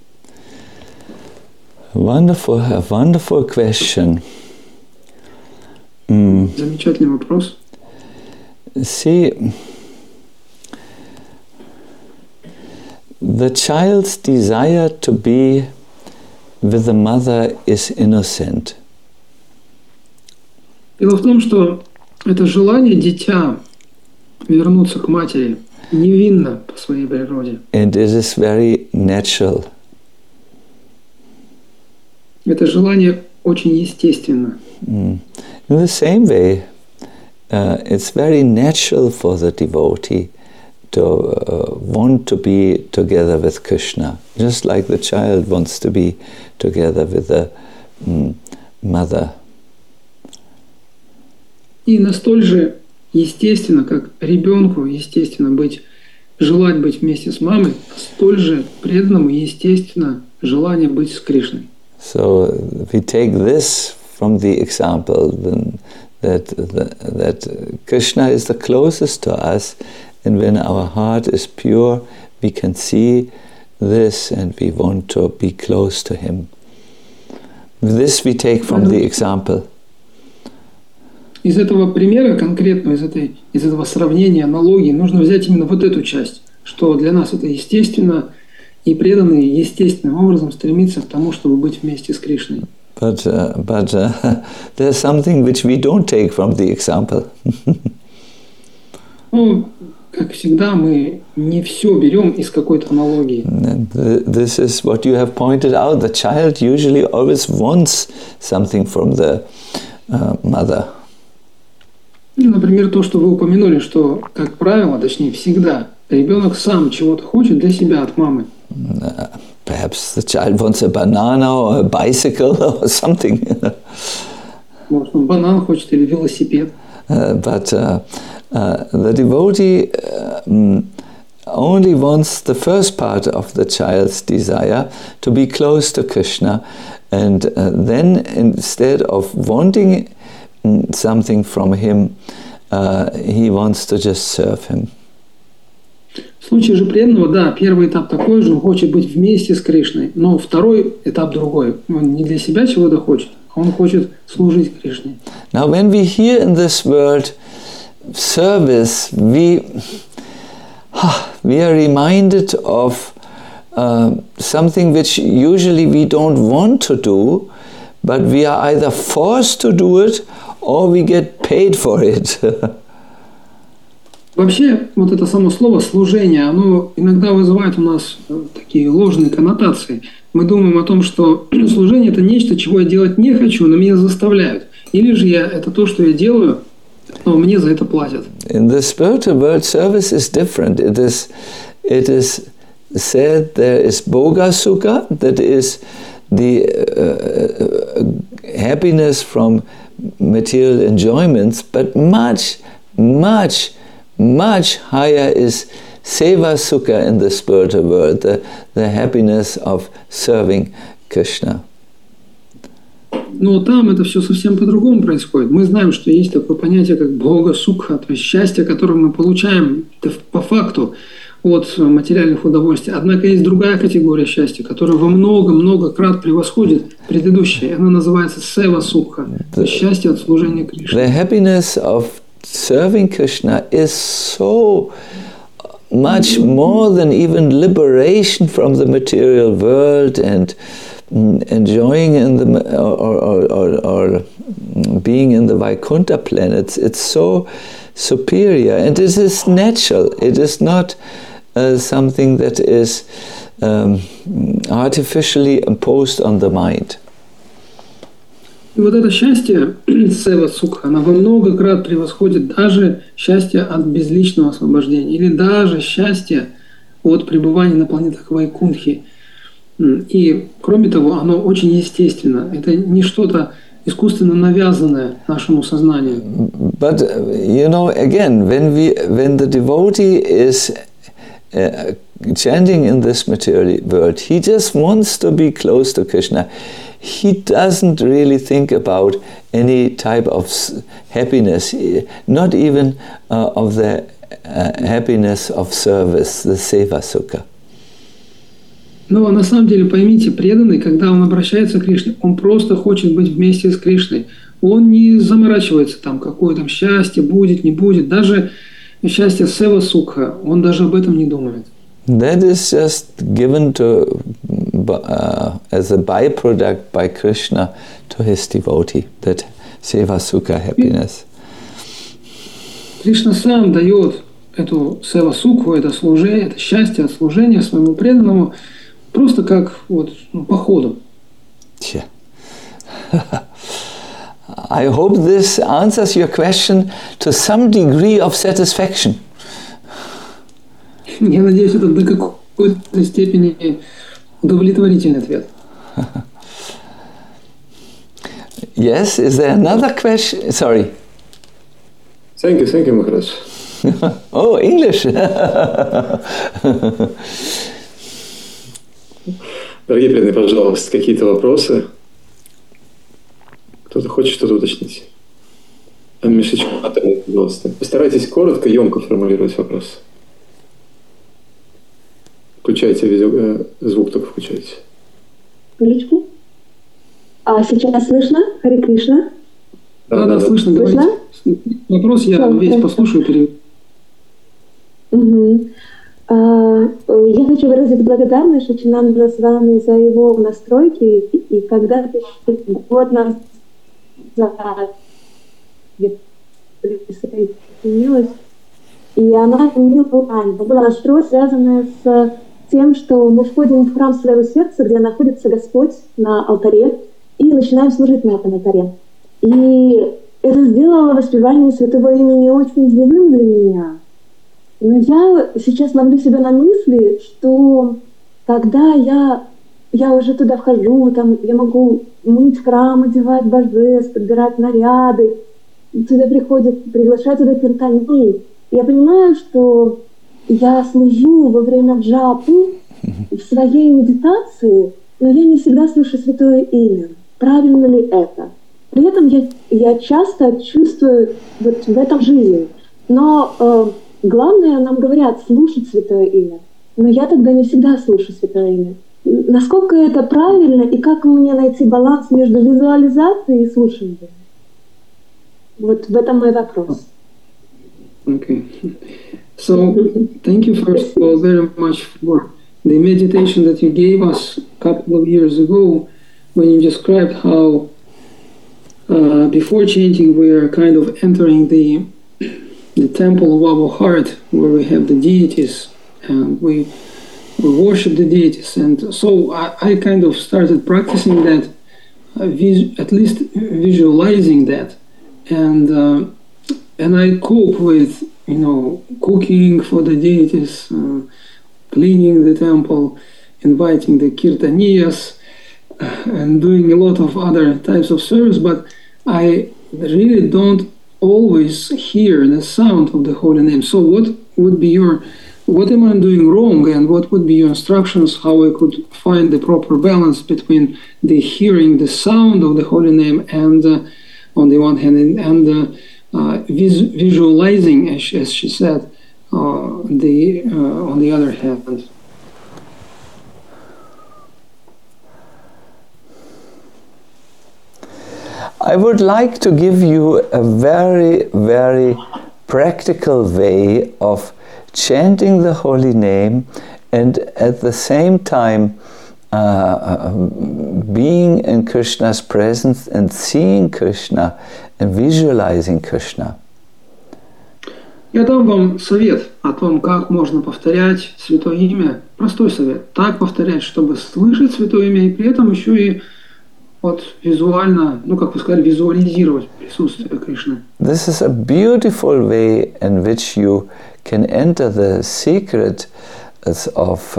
A wonderful question. Замечательный вопрос. See, the child's desire to be with the mother is innocent. Дело в том, что это желание дитя вернуться к матери невинно по своей природе. And it is very natural. Это желание очень естественно. In the same way, it's very natural for the devotee to want to be together with Krishna, just like the child wants to be together with the mother. И настолько же естественно, как ребенку естественно желать быть вместе с мамой, столь же преданному естественно желание быть с Кришной. So we take this from the example that Krishna is the closest to us, and when our heart is pure, we can see this and we want to be close to him. This we take from the example. Из этого примера конкретного, из этого сравнения, аналогии, нужно взять именно вот эту часть, что для нас это естественно, и преданные естественным образом стремиться к тому, чтобы быть вместе с Кришной. But there's something which we don't take from the example. Ну, как всегда, мы не все берем из какой-то аналогии. This is what you have pointed out. The child usually always wants something from the mother. Например, то, что вы упомянули, что, как правило, точнее всегда, ребенок сам чего-то хочет для себя от мамы. Perhaps the child wants a banana or a bicycle or something. Может, он банан хочет или велосипед. But the devotee only wants the first part of the child's desire to be close to Krishna, and then instead of wanting something from him, he wants to just serve him. В случае же преданного, да, первый этап такой же, он хочет быть вместе с Кришной, но второй этап другой. Он не для себя чего-то хочет, а он хочет служить Кришне. Now when we hear in this word service, we are reminded of something which usually we don't want to do, but we are either forced to do it or we get paid for it. Вообще, вот это само слово «служение», оно иногда вызывает у нас такие ложные коннотации. Мы думаем о том, что служение – это нечто, чего я делать не хочу, но меня заставляют. Или же это то, что я делаю, но мне за это платят. In the spiritual world, service is different. It is said there is Bhoga Sukha, that is the happiness from material enjoyments, but much higher is Seva Sukha in the spiritual world, the happiness of serving Krishna. Но там это все совсем по-другому происходит. Мы знаем, что есть такое понятие, как Бхога Сукха, то есть счастье, которое мы получаем по факту от материальных удовольствий. Однако есть другая категория счастья, которая во много крат превосходит предыдущей. Она называется Сева Сукха, то есть счастье от служения Кришне. The happiness of serving Krishna is so much more than even liberation from the material world and enjoying in the or being in the Vaikuntha planets. It's so superior, and it is natural. It is not something that is artificially imposed on the mind. И вот это счастье, Сева Сукха, она во много крат превосходит даже счастье от безличного освобождения или даже счастье от пребывания на планетах Вайкунтхи. И, кроме того, оно очень естественно. Это не что-то искусственно навязанное нашему сознанию. But, again, when the devotee is chanting in this material world, he just wants to be close to Krishna. He doesn't really think about any type of happiness, not even of the happiness of service, the Seva Sukha. Но на самом деле, поймите, преданный, когда он обращается к Кришне, он просто хочет быть вместе с Кришной. Он не заморачивается там, какое там счастье будет, не будет. Даже счастье Сева Сукха, он даже об этом не думает. That is just given to as a byproduct by Krishna to his devotee, that Seva Sukha happiness. Кришна сам дает эту Сева Сукху, это служение, это счастье от служения своему преданному, просто как по ходу. Yeah. I hope this answers your question to some degree of satisfaction. Я надеюсь, это до какой-то степени удовлетворительный ответ. Yes, is there another question? Sorry. Thank you, Maharaj. Oh, English. Дорогие преданные, пожалуйста, какие-то вопросы? Кто-то хочет что-то уточнить? Мишечка, пожалуйста. Постарайтесь коротко, емко формулировать вопрос. Включайте звук, только включайте. Мишечку? А сейчас слышно? Харе Кришна? Да, слышно. Слышно? Вопрос я весь послушаю, переведу. Угу. Я хочу выразить благодарность Шачинанду с вами за его настройки. И когда-то год назад я присоединилась, и она была настрой, связанная с тем, что мы входим в храм своего сердца, где находится Господь на алтаре, и начинаем служить на этом алтаре. И это сделало воспевание святого имени очень живым для меня. Но я сейчас ловлю себя на мысли, что когда я уже туда вхожу, там я могу мыть храм, одевать божеств, подбирать наряды, туда приглашать туда киртани. Я понимаю, что я служу во время джапы в своей медитации, но я не всегда слышу святое имя. Правильно ли это? При этом я часто чувствую вот в этом жизнь. Но главное, нам говорят, слушать Святое Имя. Но я тогда не всегда слушаю Святое Имя. Насколько это правильно и как мне найти баланс между визуализацией и слушанием? Вот в этом мой вопрос. Okay. So, thank you first of all very much for the meditation that you gave us a couple of years ago when you described how before chanting we are kind of entering the temple of our heart where we have the deities and we worship the deities. And so I kind of started practicing that, at least visualizing that. And I cope with, cooking for the deities, cleaning the temple, inviting the kirtaniyas, and doing a lot of other types of service, but I really don't always hear the sound of the holy name. So what am I doing wrong, and what would be your instructions how I could find the proper balance between the hearing the sound of the holy name and on the one hand and visualizing, as she said, on the other hand? I would like to give you a very, very practical way of chanting the holy name and at the same time being in Krishna's presence and seeing Krishna and visualizing Krishna. Я дам вам совет о том, как можно повторять Святое Имя. Простой совет. Так повторять, чтобы слышать Святое Имя и при этом еще и визуально, как вы сказали, визуализировать присутствие Кришны. This is a beautiful way in which you can enter the secret of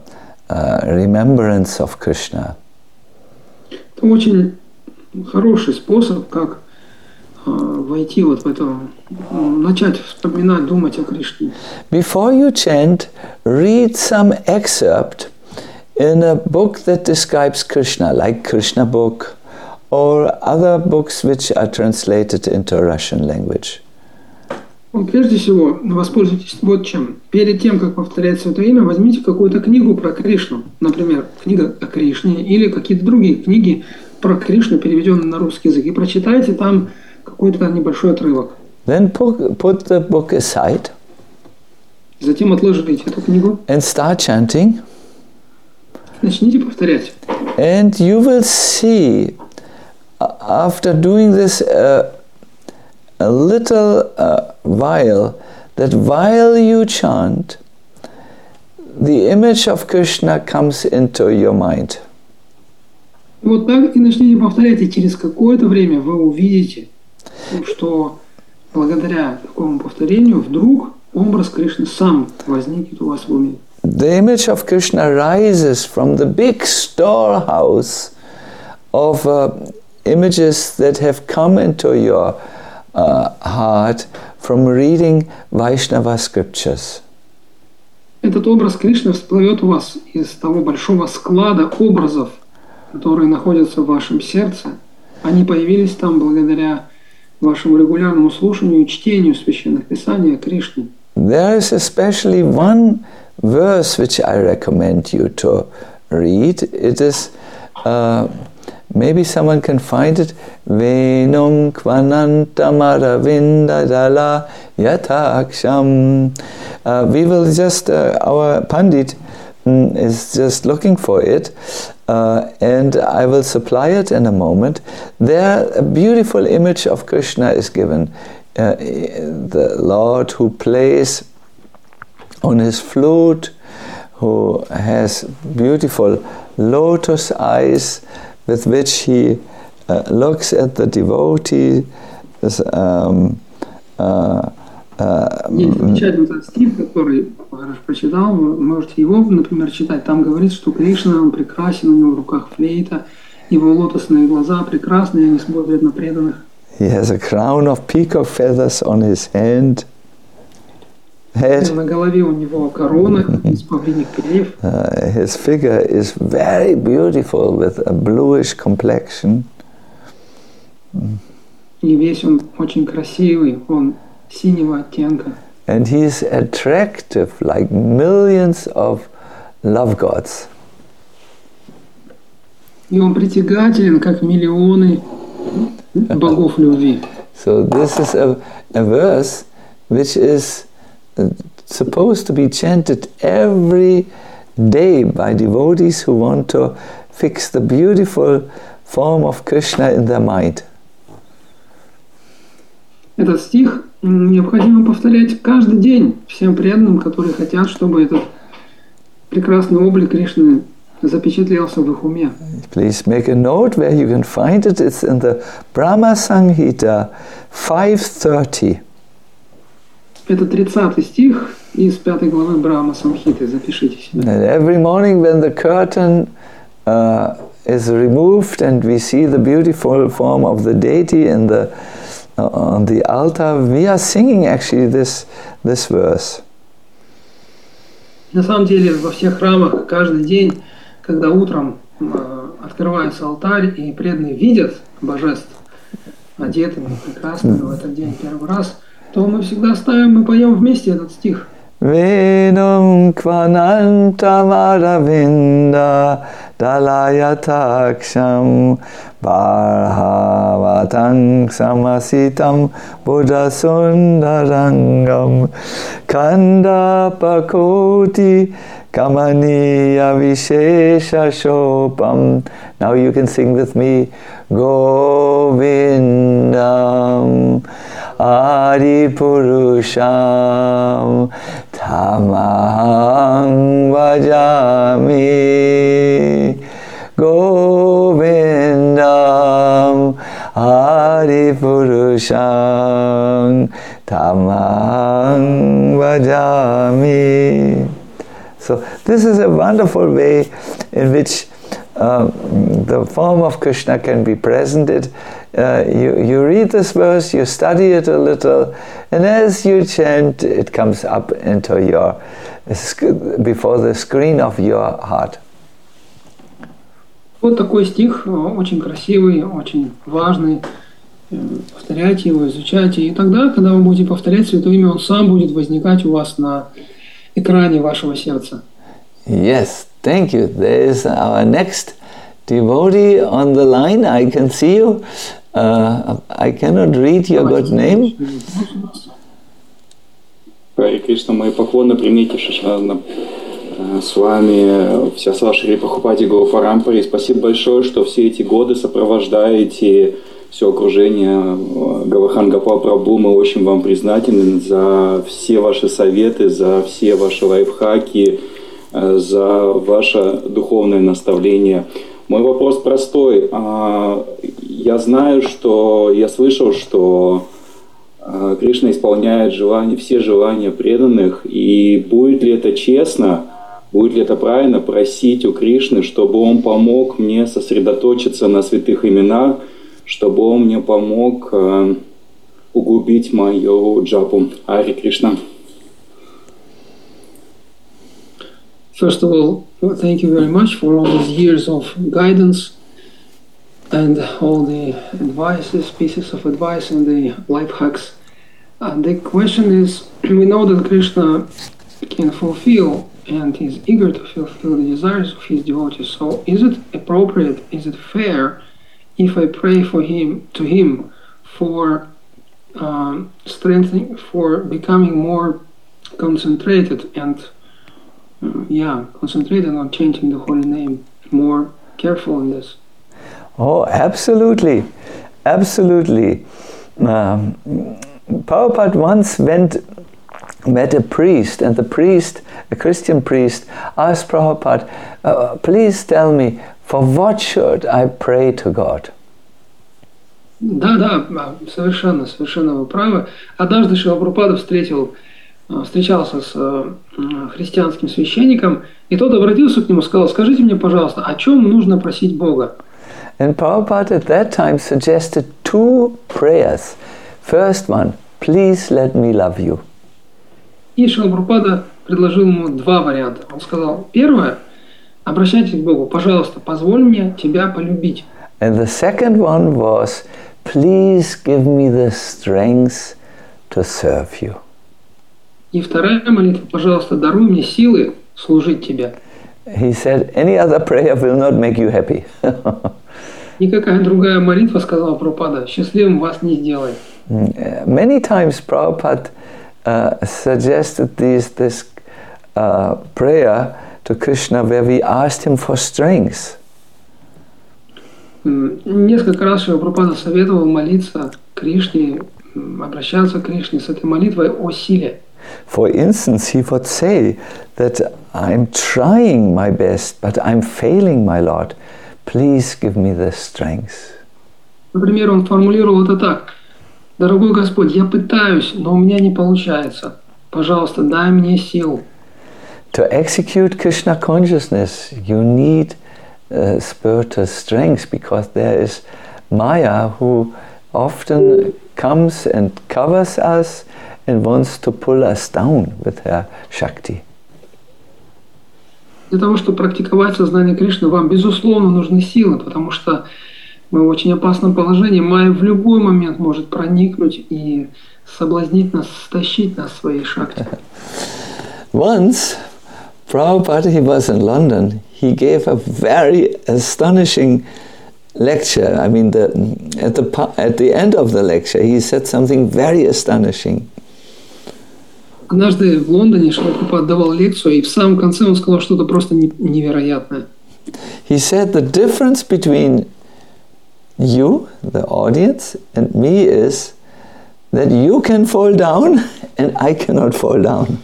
remembrance of Krishna. Это очень хороший способ, как войти в это, начать вспоминать, думать о Кришне. Before you chant, read some excerpt in a book that describes Krishna, like Krishna book, or other books which are translated into Russian language. Прежде всего, воспользуйтесь вот чем. Перед тем, как повторять Святое Имя, возьмите какую-то книгу про Кришну. Например, книга о Кришне или какие-то другие книги про Кришну, переведенные на русский язык, и прочитайте там какой-то небольшой отрывок. Then put the book aside. Затем отложите эту книгу. And start chanting. Начните повторять. And you will see, after doing this a little while, that while you chant, the image of Krishna comes into your mind. Вот так и начните повторять, и через какое-то время вы увидите, что благодаря такому повторению вдруг образ Кришны сам возникнет у вас в уме. The image of Krishna rises from the big storehouse of images that have come into your heart from reading Vaishnava scriptures. Этот образ Кришны всплывет у вас из того большого склада образов, которые находятся в вашем сердце. Они появились там благодаря вашему регулярному слушанию и чтению священных писаний о Кришне. There is especially one verse which I recommend you to read. It is, maybe someone can find it. Venum kvanantamaravinda yataksham. We will just, our Pandit is just looking for it, and I will supply it in a moment. There, a beautiful image of Krishna is given. The Lord who plays on his flute, who has beautiful lotus eyes with which he looks at the devotee. Есть замечательный стих, который Махарадж прочитал, вы можете его, например, читать. Там говорится, что Кришна, он прекрасен, у него в руках флейта, его лотосные глаза прекрасны, и они смотрят на преданных. He has a crown of peacock feathers on his head. На голове у него корона из павлиних перьев. His figure is very beautiful with a bluish complexion. И весь он очень красивый, он синего оттенка. And he is attractive like millions of love gods. И он притягателен, как миллионы богов любви. So this is a verse which is supposed to be chanted every day by devotees who want to fix the beautiful form of Krishna in their mind. Этот стих необходимо повторять каждый день всем преданным, которые хотят, чтобы этот прекрасный облик Кришны запечатлелся в их уме. Please make a note where you can find it. It's in the Brahma Samhita 5:30. Это 30 стих из 5 главы Брахма Самхиты. Запишите себе. And every morning when the curtain is removed and we see the beautiful form of the deity in the on the altar, we are singing actually this verse. На самом деле во всех храмах каждый день, когда утром открывается алтарь и преданные видят божеств одетыми, прекрасными в этот день первый раз, то мы всегда ставим и поем вместе этот стих. Venum kvanantam aravinda dalayataksham barhavatang samasitam buddha sundarangam kanda pakoti kamaniya vishesha shopam. Now you can sing with me. Govindam Adipurusham Tamahang Vajami. Govindam Adipurusham Tamahang Vajami. So this is a wonderful way in which the form of Krishna can be presented. You read this verse, you study it a little, and as you chant, it comes up into your before the screen of your heart. Вот такой стих, очень красивый, очень важный. Повторяйте его, изучайте. И тогда, когда вы будете повторять Святое Имя, он сам будет возникать у вас на экране вашего сердца. Yes, thank you. There is our next devotee on the line. I can see you. I cannot read your good name. Харе Кришна, мои поклоны, примите Шишварна. С вами вся Шри Прабхупади Гуру Парампари. Спасибо большое, что все эти годы сопровождаете все окружение Говардхан Гопал Прабху. Мы очень вам признательны за все ваши советы, за все ваши лайфхаки, за ваше духовное наставление. Мой вопрос простой. Я знаю, я слышал, что Кришна исполняет все желания преданных, и будет ли это честно, будет ли это правильно просить у Кришны, чтобы он помог мне сосредоточиться на святых именах, чтобы он мне помог углубить мою джапу. Харе Кришна. First of all, thank you very much for all these years of guidance and all the pieces of advice and the life hacks. The question is, we know that Krishna can fulfill and is eager to fulfill the desires of his devotees. So is it appropriate, is it fair if I pray to him for strengthening, for becoming more concentrated and concentrated on chanting the holy name, more careful in this? Oh, absolutely. Absolutely. Prabhupada once met a priest, and the priest, a Christian priest, asked Prabhupada, please tell me, for what should I pray to God? Да, совершенно вы правы. Однажды Шрила Прабхупада встречался с христианским священником, и тот обратился к нему и сказал: скажите мне, пожалуйста, о чем нужно просить Бога? And Prabhupada at that time suggested two prayers. First one, please let me love you. И Шрила Прабхупада предложил ему два варианта. Он сказал: первое, обращайтесь к Богу, пожалуйста, позволь мне тебя полюбить. And the second one was, please give me the strength to serve you. И вторая молитва, пожалуйста, даруй мне силы служить тебе. He said, any other prayer will not make you happy. Никакая другая молитва, сказала Прабхупада, счастливым вас не сделает. Many times Prabhupada suggested this prayer to Krishna where we asked him for strength. Несколько раз Шрила Прабхупада советовал молиться Кришне, обращаться к Кришне с этой молитвой о силе. For instance, he would say that I'm trying my best, but I'm failing, my Lord. Please give me the strength. Например, он формулировал это так. Дорогой Господь, я пытаюсь, но у меня не получается. Пожалуйста, дай мне сил. To execute Krishna consciousness, you need spiritual strength, because there is Maya who often comes and covers us and wants to pull us down with her Shakti. Для того, чтобы практиковать сознание Кришны, вам, безусловно, нужны силы, потому что мы в очень опасном положении. Майя в любой момент может проникнуть и соблазнить нас, стащить нас своей Шакти. Once, Prabhupada, he was in London, he gave a very astonishing lecture. I mean, at the end of the lecture, he said something very astonishing. Однажды в Лондоне Шрила Прабхупада давал лекцию, и в самом конце он сказал что-то просто невероятное. He said the difference between you, the audience, and me is that you can fall down and I cannot fall down.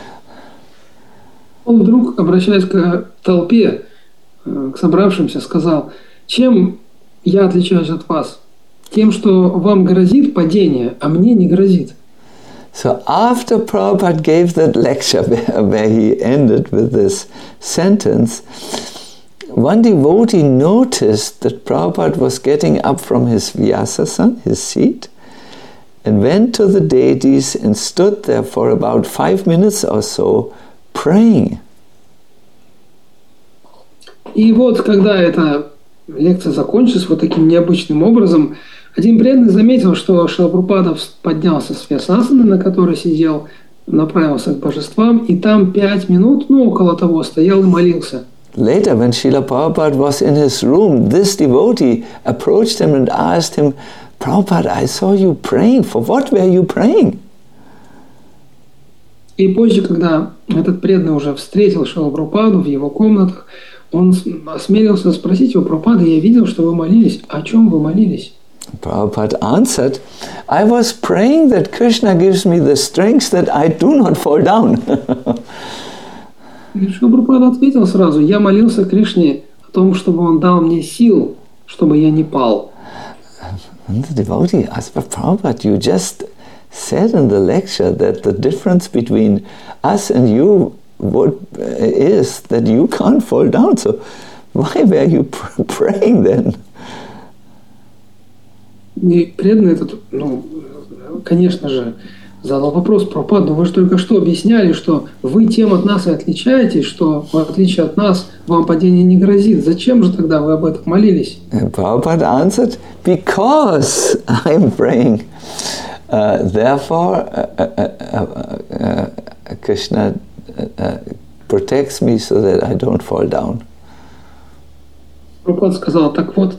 Он вдруг, обращаясь к толпе, к собравшимся, сказал, чем я отличаюсь от вас? Тем, что вам грозит падение, а мне не грозит. So after Prabhupada gave that lecture where he ended with this sentence, one devotee noticed that Prabhupada was getting up from his Vyasasana, his seat, and went to the deities and stood there for about 5 minutes or so praying. И вот, когда эта лекция закончилась вот таким необычным образом, один преданный заметил, что Шрила Прабхупада поднялся с Вьясасаны, на которой сидел, направился к божествам, и там 5 минут, около того, стоял и молился. Later, when Srila Prabhupada was in his room, this devotee approached him and asked him, Prabhupada, I saw you praying. For what were you praying? И позже, когда этот преданный уже встретил Шрилу Прабхупаду в его комнатах, он осмелился спросить его: Прабхупада, я видел, что вы молились. О чем вы молились? Prabhupada answered, I was praying that Krishna gives me the strength that I do not fall down. И Шрила Прабхупада ответил сразу: я молился Кришне о том, чтобы он дал мне сил, чтобы я не пал. And the devotee asked, but Prabhupada, you just said in the lecture that the difference between us and you is that you can't fall down. So why were you praying then? И преданный этот, конечно же, задал вопрос: Прабхупада, вы же только что объясняли, что вы тем от нас и отличаетесь, что в отличие от нас вам падение не грозит. Зачем же тогда вы об этом молились? And Prabhupada answered, because I'm praying. Therefore, Krishna protects me so that I don't fall down. Прабхупада сказал: так вот,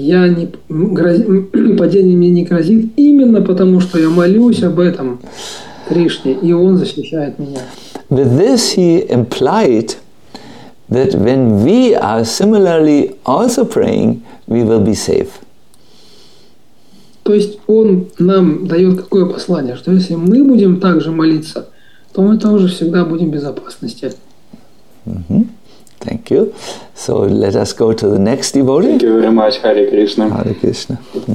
падение мне не грозит именно потому, что я молюсь об этом Кришне, и Он защищает меня. With this he implied that when we are similarly also praying, we will be safe. То есть Он нам дает какое послание, что если мы будем также молиться, то мы тоже всегда будем в безопасности. Thank you. So let us go to the next devotee. Thank you very much, Hare Krishna. Hare Krishna.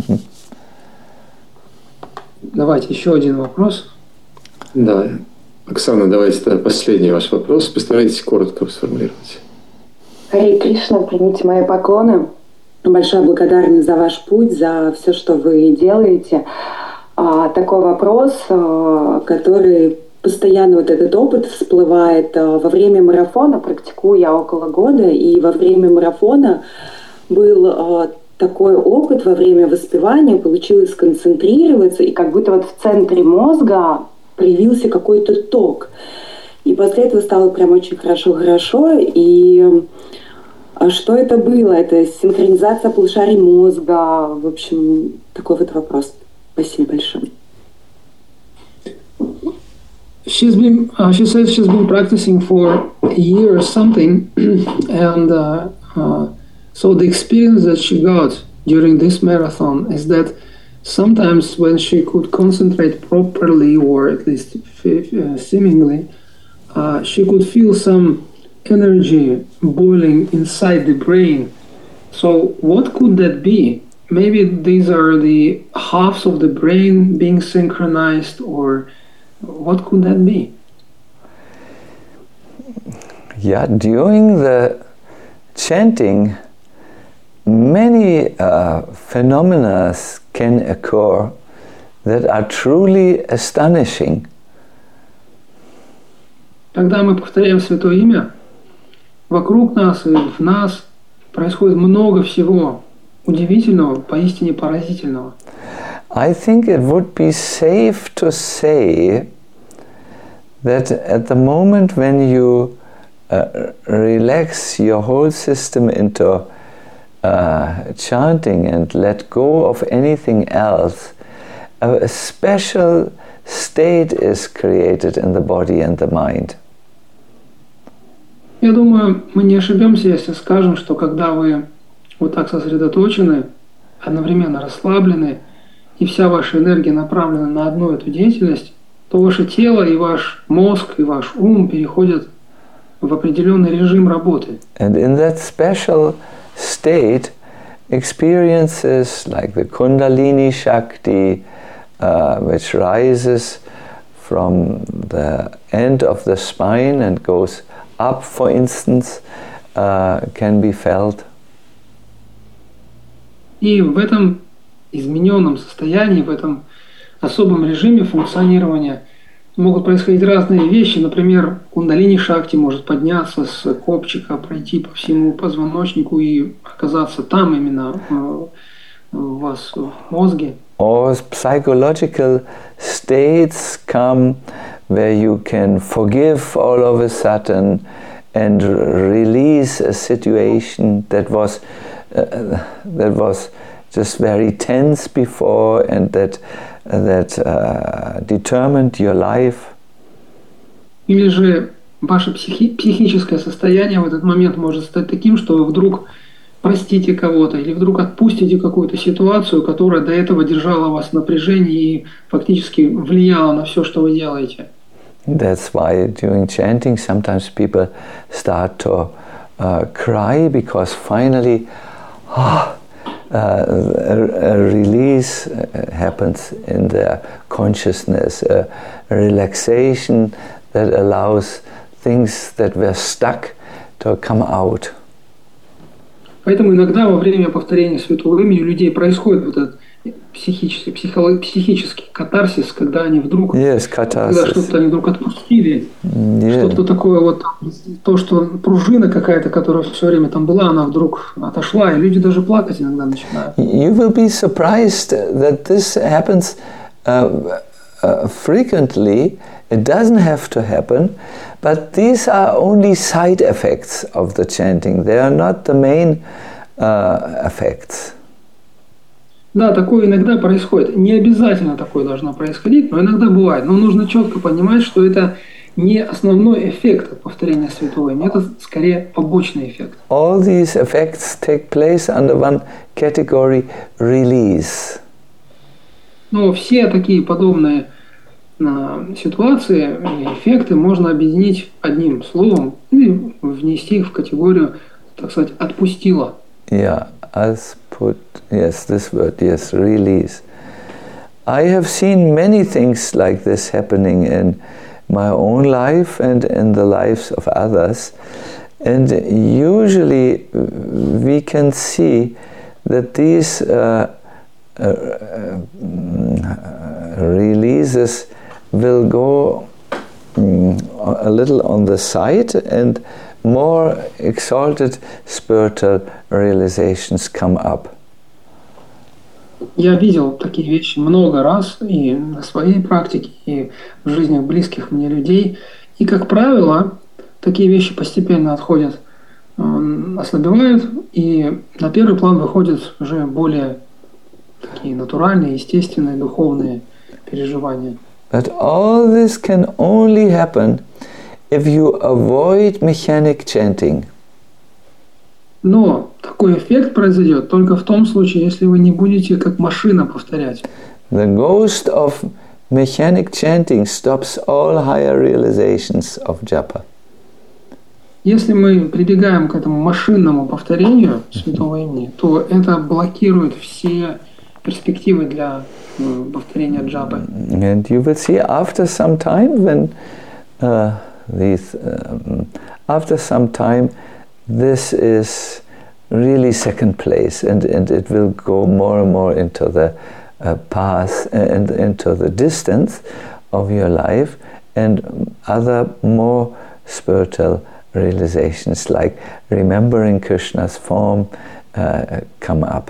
Давайте еще один вопрос. Да. Оксана, давайте тогда последний ваш вопрос. Постарайтесь коротко сформулировать. Харе Кришна, примите мои поклоны. Большая благодарность за ваш путь, за все, что вы делаете. Такой вопрос, который постоянно вот этот опыт всплывает. Во время марафона, практикую я около года, и во время марафона был такой опыт во время воспевания, получилось сконцентрироваться, и как будто вот в центре мозга проявился какой-то ток. И после этого стало прям очень хорошо. И что это было? Это синхронизация полушарий мозга. В общем, такой вот вопрос. Спасибо большое. She said she's been practicing for a year or something, and so the experience that she got during this marathon is that sometimes when she could concentrate properly, or at least seemingly, she could feel some energy boiling inside the brain. So what could that be? Maybe these are the halves of the brain being synchronized, or what could that be? Yeah, during the chanting, many phenomena can occur that are truly astonishing. Когда мы повторяем Святое Имя, вокруг нас и в нас происходит много всего удивительного, поистине поразительного. I think it would be safe to say that at the moment when you relax your whole system into chanting and let go of anything else, a special state is created in the body and the mind. Я думаю, мы не ошибемся, если скажем, что когда вы вот так сосредоточены, одновременно расслаблены, и вся ваша энергия направлена на одну эту деятельность, то ваше тело и ваш мозг, и ваш ум переходят в определенный режим работы. And in that special state, experiences like the Kundalini Shakti, which rises from the end of the spine and goes up, for instance, can be felt. И в этом измененном состоянии, в этом особом режиме функционирования могут происходить разные вещи. Например, кундалини шакти может подняться с копчика, пройти по всему позвоночнику и оказаться там именно у вас в мозге. Or psychological states come where you can forgive all of a sudden and release a situation that was just very tense before and that determined your life. Или же ваше психическое состояние в этот момент может стать таким, что вы вдруг простите кого-то или вдруг отпустите какую-то ситуацию, которая до этого держала вас в напряжении и фактически влияла на все, что вы делаете. That's why during chanting sometimes people start to cry because finally a release happens in their consciousness, a relaxation that allows things that were stuck to come out. Поэтому иногда во время повторения Святого Имени у людей происходит вот этот психический катарсис, когда они вдруг, когда что-то они вдруг отпустили, что-то такое вот, то, что пружина какая-то, которая все время там была, она вдруг отошла, и люди даже плакать иногда начинают. You will be surprised that this happens frequently. It doesn't have to happen, but these are only side effects of the chanting. They are not the main effects. Да, такое иногда происходит. Не обязательно такое должно происходить, но иногда бывает. Но нужно четко понимать, что это не основной эффект от повторения Святого Имени, это скорее побочный эффект. All these effects take place under one category: release. Но все такие подобные ситуации и эффекты можно объединить одним словом и внести их в категорию, так сказать, «отпустила». Yeah, yes, this word, yes, release. I have seen many things like this happening in my own life and in the lives of others. And usually we can see that these releases will go a little on the side and more exalted spiritual realizations come up. Я видел такие вещи много раз и на своей практике, и в жизнях близких мне людей. И, как правило, такие вещи постепенно отходят, ослабевают, и на первый план выходят уже более такие натуральные, естественные, духовные переживания. But all this can only happen if you avoid mechanic chanting. Но такой эффект произойдет только в том случае, если вы не будете как машина повторять. The ghost of mechanic chanting stops all higher realizations of japa. Если мы прибегаем к этому машинному повторению святого имени, то это блокирует все перспективы для повторения джапы. And you will see after some time after some time this is really second place, and it will go more and more into the path and into the distance of your life, and other more spiritual realizations like remembering Krishna's form come up.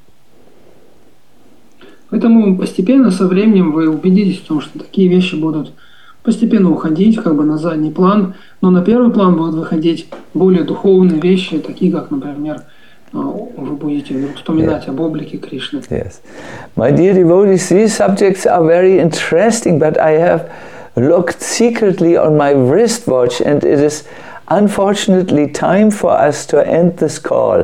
Поэтому постепенно, со временем вы убедитесь в том, что такие вещи будут постепенно уходить как бы на задний план, но на первый план будут выходить более духовные вещи, такие как, например, вы будете вдруг вспоминать об облике Кришны. Yes. My dear devotees, these subjects are very interesting, but I have looked secretly on my wristwatch, and it is unfortunately time for us to end this call.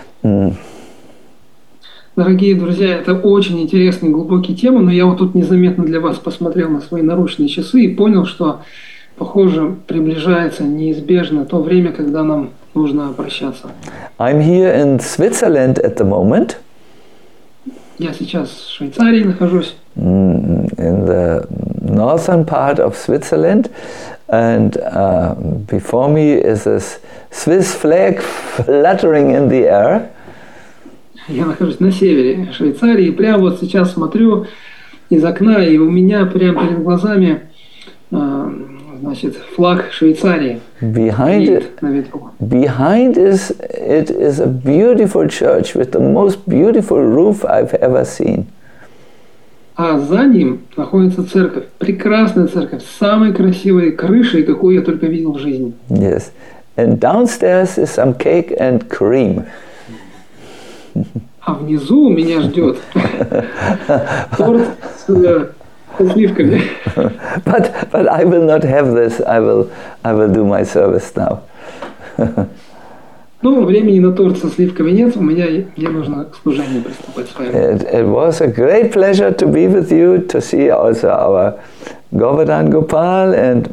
Дорогие друзья, это очень интересные, глубокие темы, но я вот тут незаметно для вас посмотрел на свои наручные часы и понял, что, похоже, приближается неизбежно то время, когда нам нужно прощаться. I'm here in Switzerland at the moment. Я сейчас в Швейцарии нахожусь. In the northern part of Switzerland, and before me is a Swiss flag fluttering in the air. Я нахожусь на севере Швейцарии, и прямо вот сейчас смотрю из окна, и у меня прямо перед глазами, значит, флаг Швейцарии. Behind it is a beautiful church with the most beautiful roof I've ever seen. А за ним находится церковь, прекрасная церковь, с самой красивой крышей, какую я только видел в жизни. Yes, and downstairs is some cake and cream. А внизу меня ждет торт с сливками. But I will not have this. I will do my service now. Ну, времени на торт со сливками нет. Мне нужно к служению приступать с вами. It was a great pleasure to be with you, to see also our Govardhan Gopal and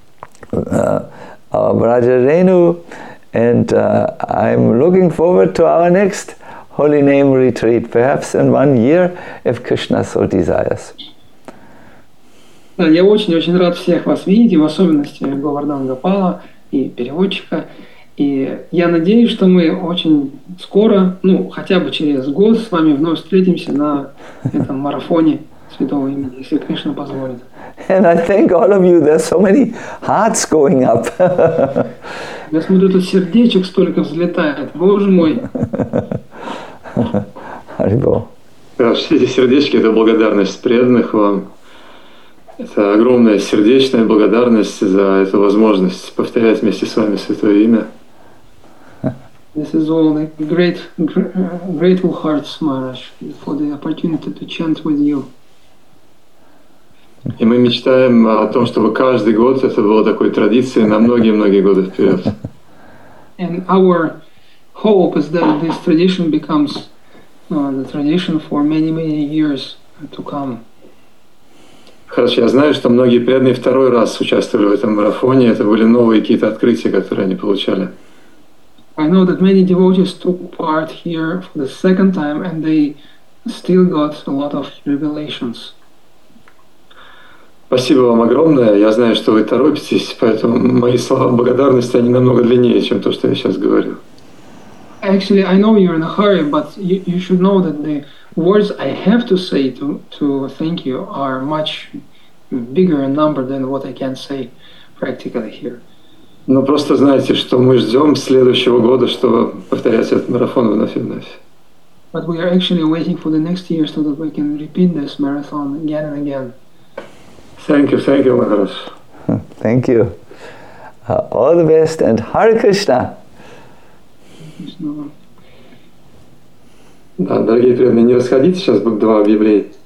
our Braja Renu, and I'm looking forward to our next Holy Name retreat, perhaps in 1 year, if Krishna so desires. Да, я очень-очень рад всех вас видеть, и в особенности Говардхана Гопала и переводчика. И я надеюсь, что мы очень скоро, ну, хотя бы через год с вами вновь встретимся на этом марафоне Святого Имени, если Кришна позволит. And I thank all of you. There's so many hearts going up. Я смотрю, тут сердечек столько взлетает. Боже мой. Харибол. Да, все эти сердечки – это благодарность преданных вам. Это огромная сердечная благодарность за эту возможность повторять вместе с вами Святое Имя. This is all the grateful hearts, Maharaj, for the opportunity to chant with you. И мы мечтаем о том, чтобы каждый год это было такой традицией на многие-многие годы вперед. And our hope is that this tradition becomes the tradition for many years to come. Хорошо, я знаю, что многие преданные второй раз участвовали в этом марафоне. Это были новые какие-то открытия, которые они получали. I know that many devotees took part here for the second time, and they still got a lot of revelations. Спасибо вам огромное. Я знаю, что вы торопитесь, поэтому мои слова благодарности, они намного длиннее, чем то, что я сейчас говорю. Actually, I know you're in a hurry, but you should know that the words I have to say to thank you are much bigger in number than what I can say practically here. Но просто знайте, что мы ждем следующего года, чтобы повторять этот марафон вновь и вновь. But we are actually waiting for the next year so that we can repeat this marathon again and again. Thank you, Maharaj. Thank you. All the best and Hare Krishna. Да, дорогие преданные, не расходитесь, сейчас будет два объявления.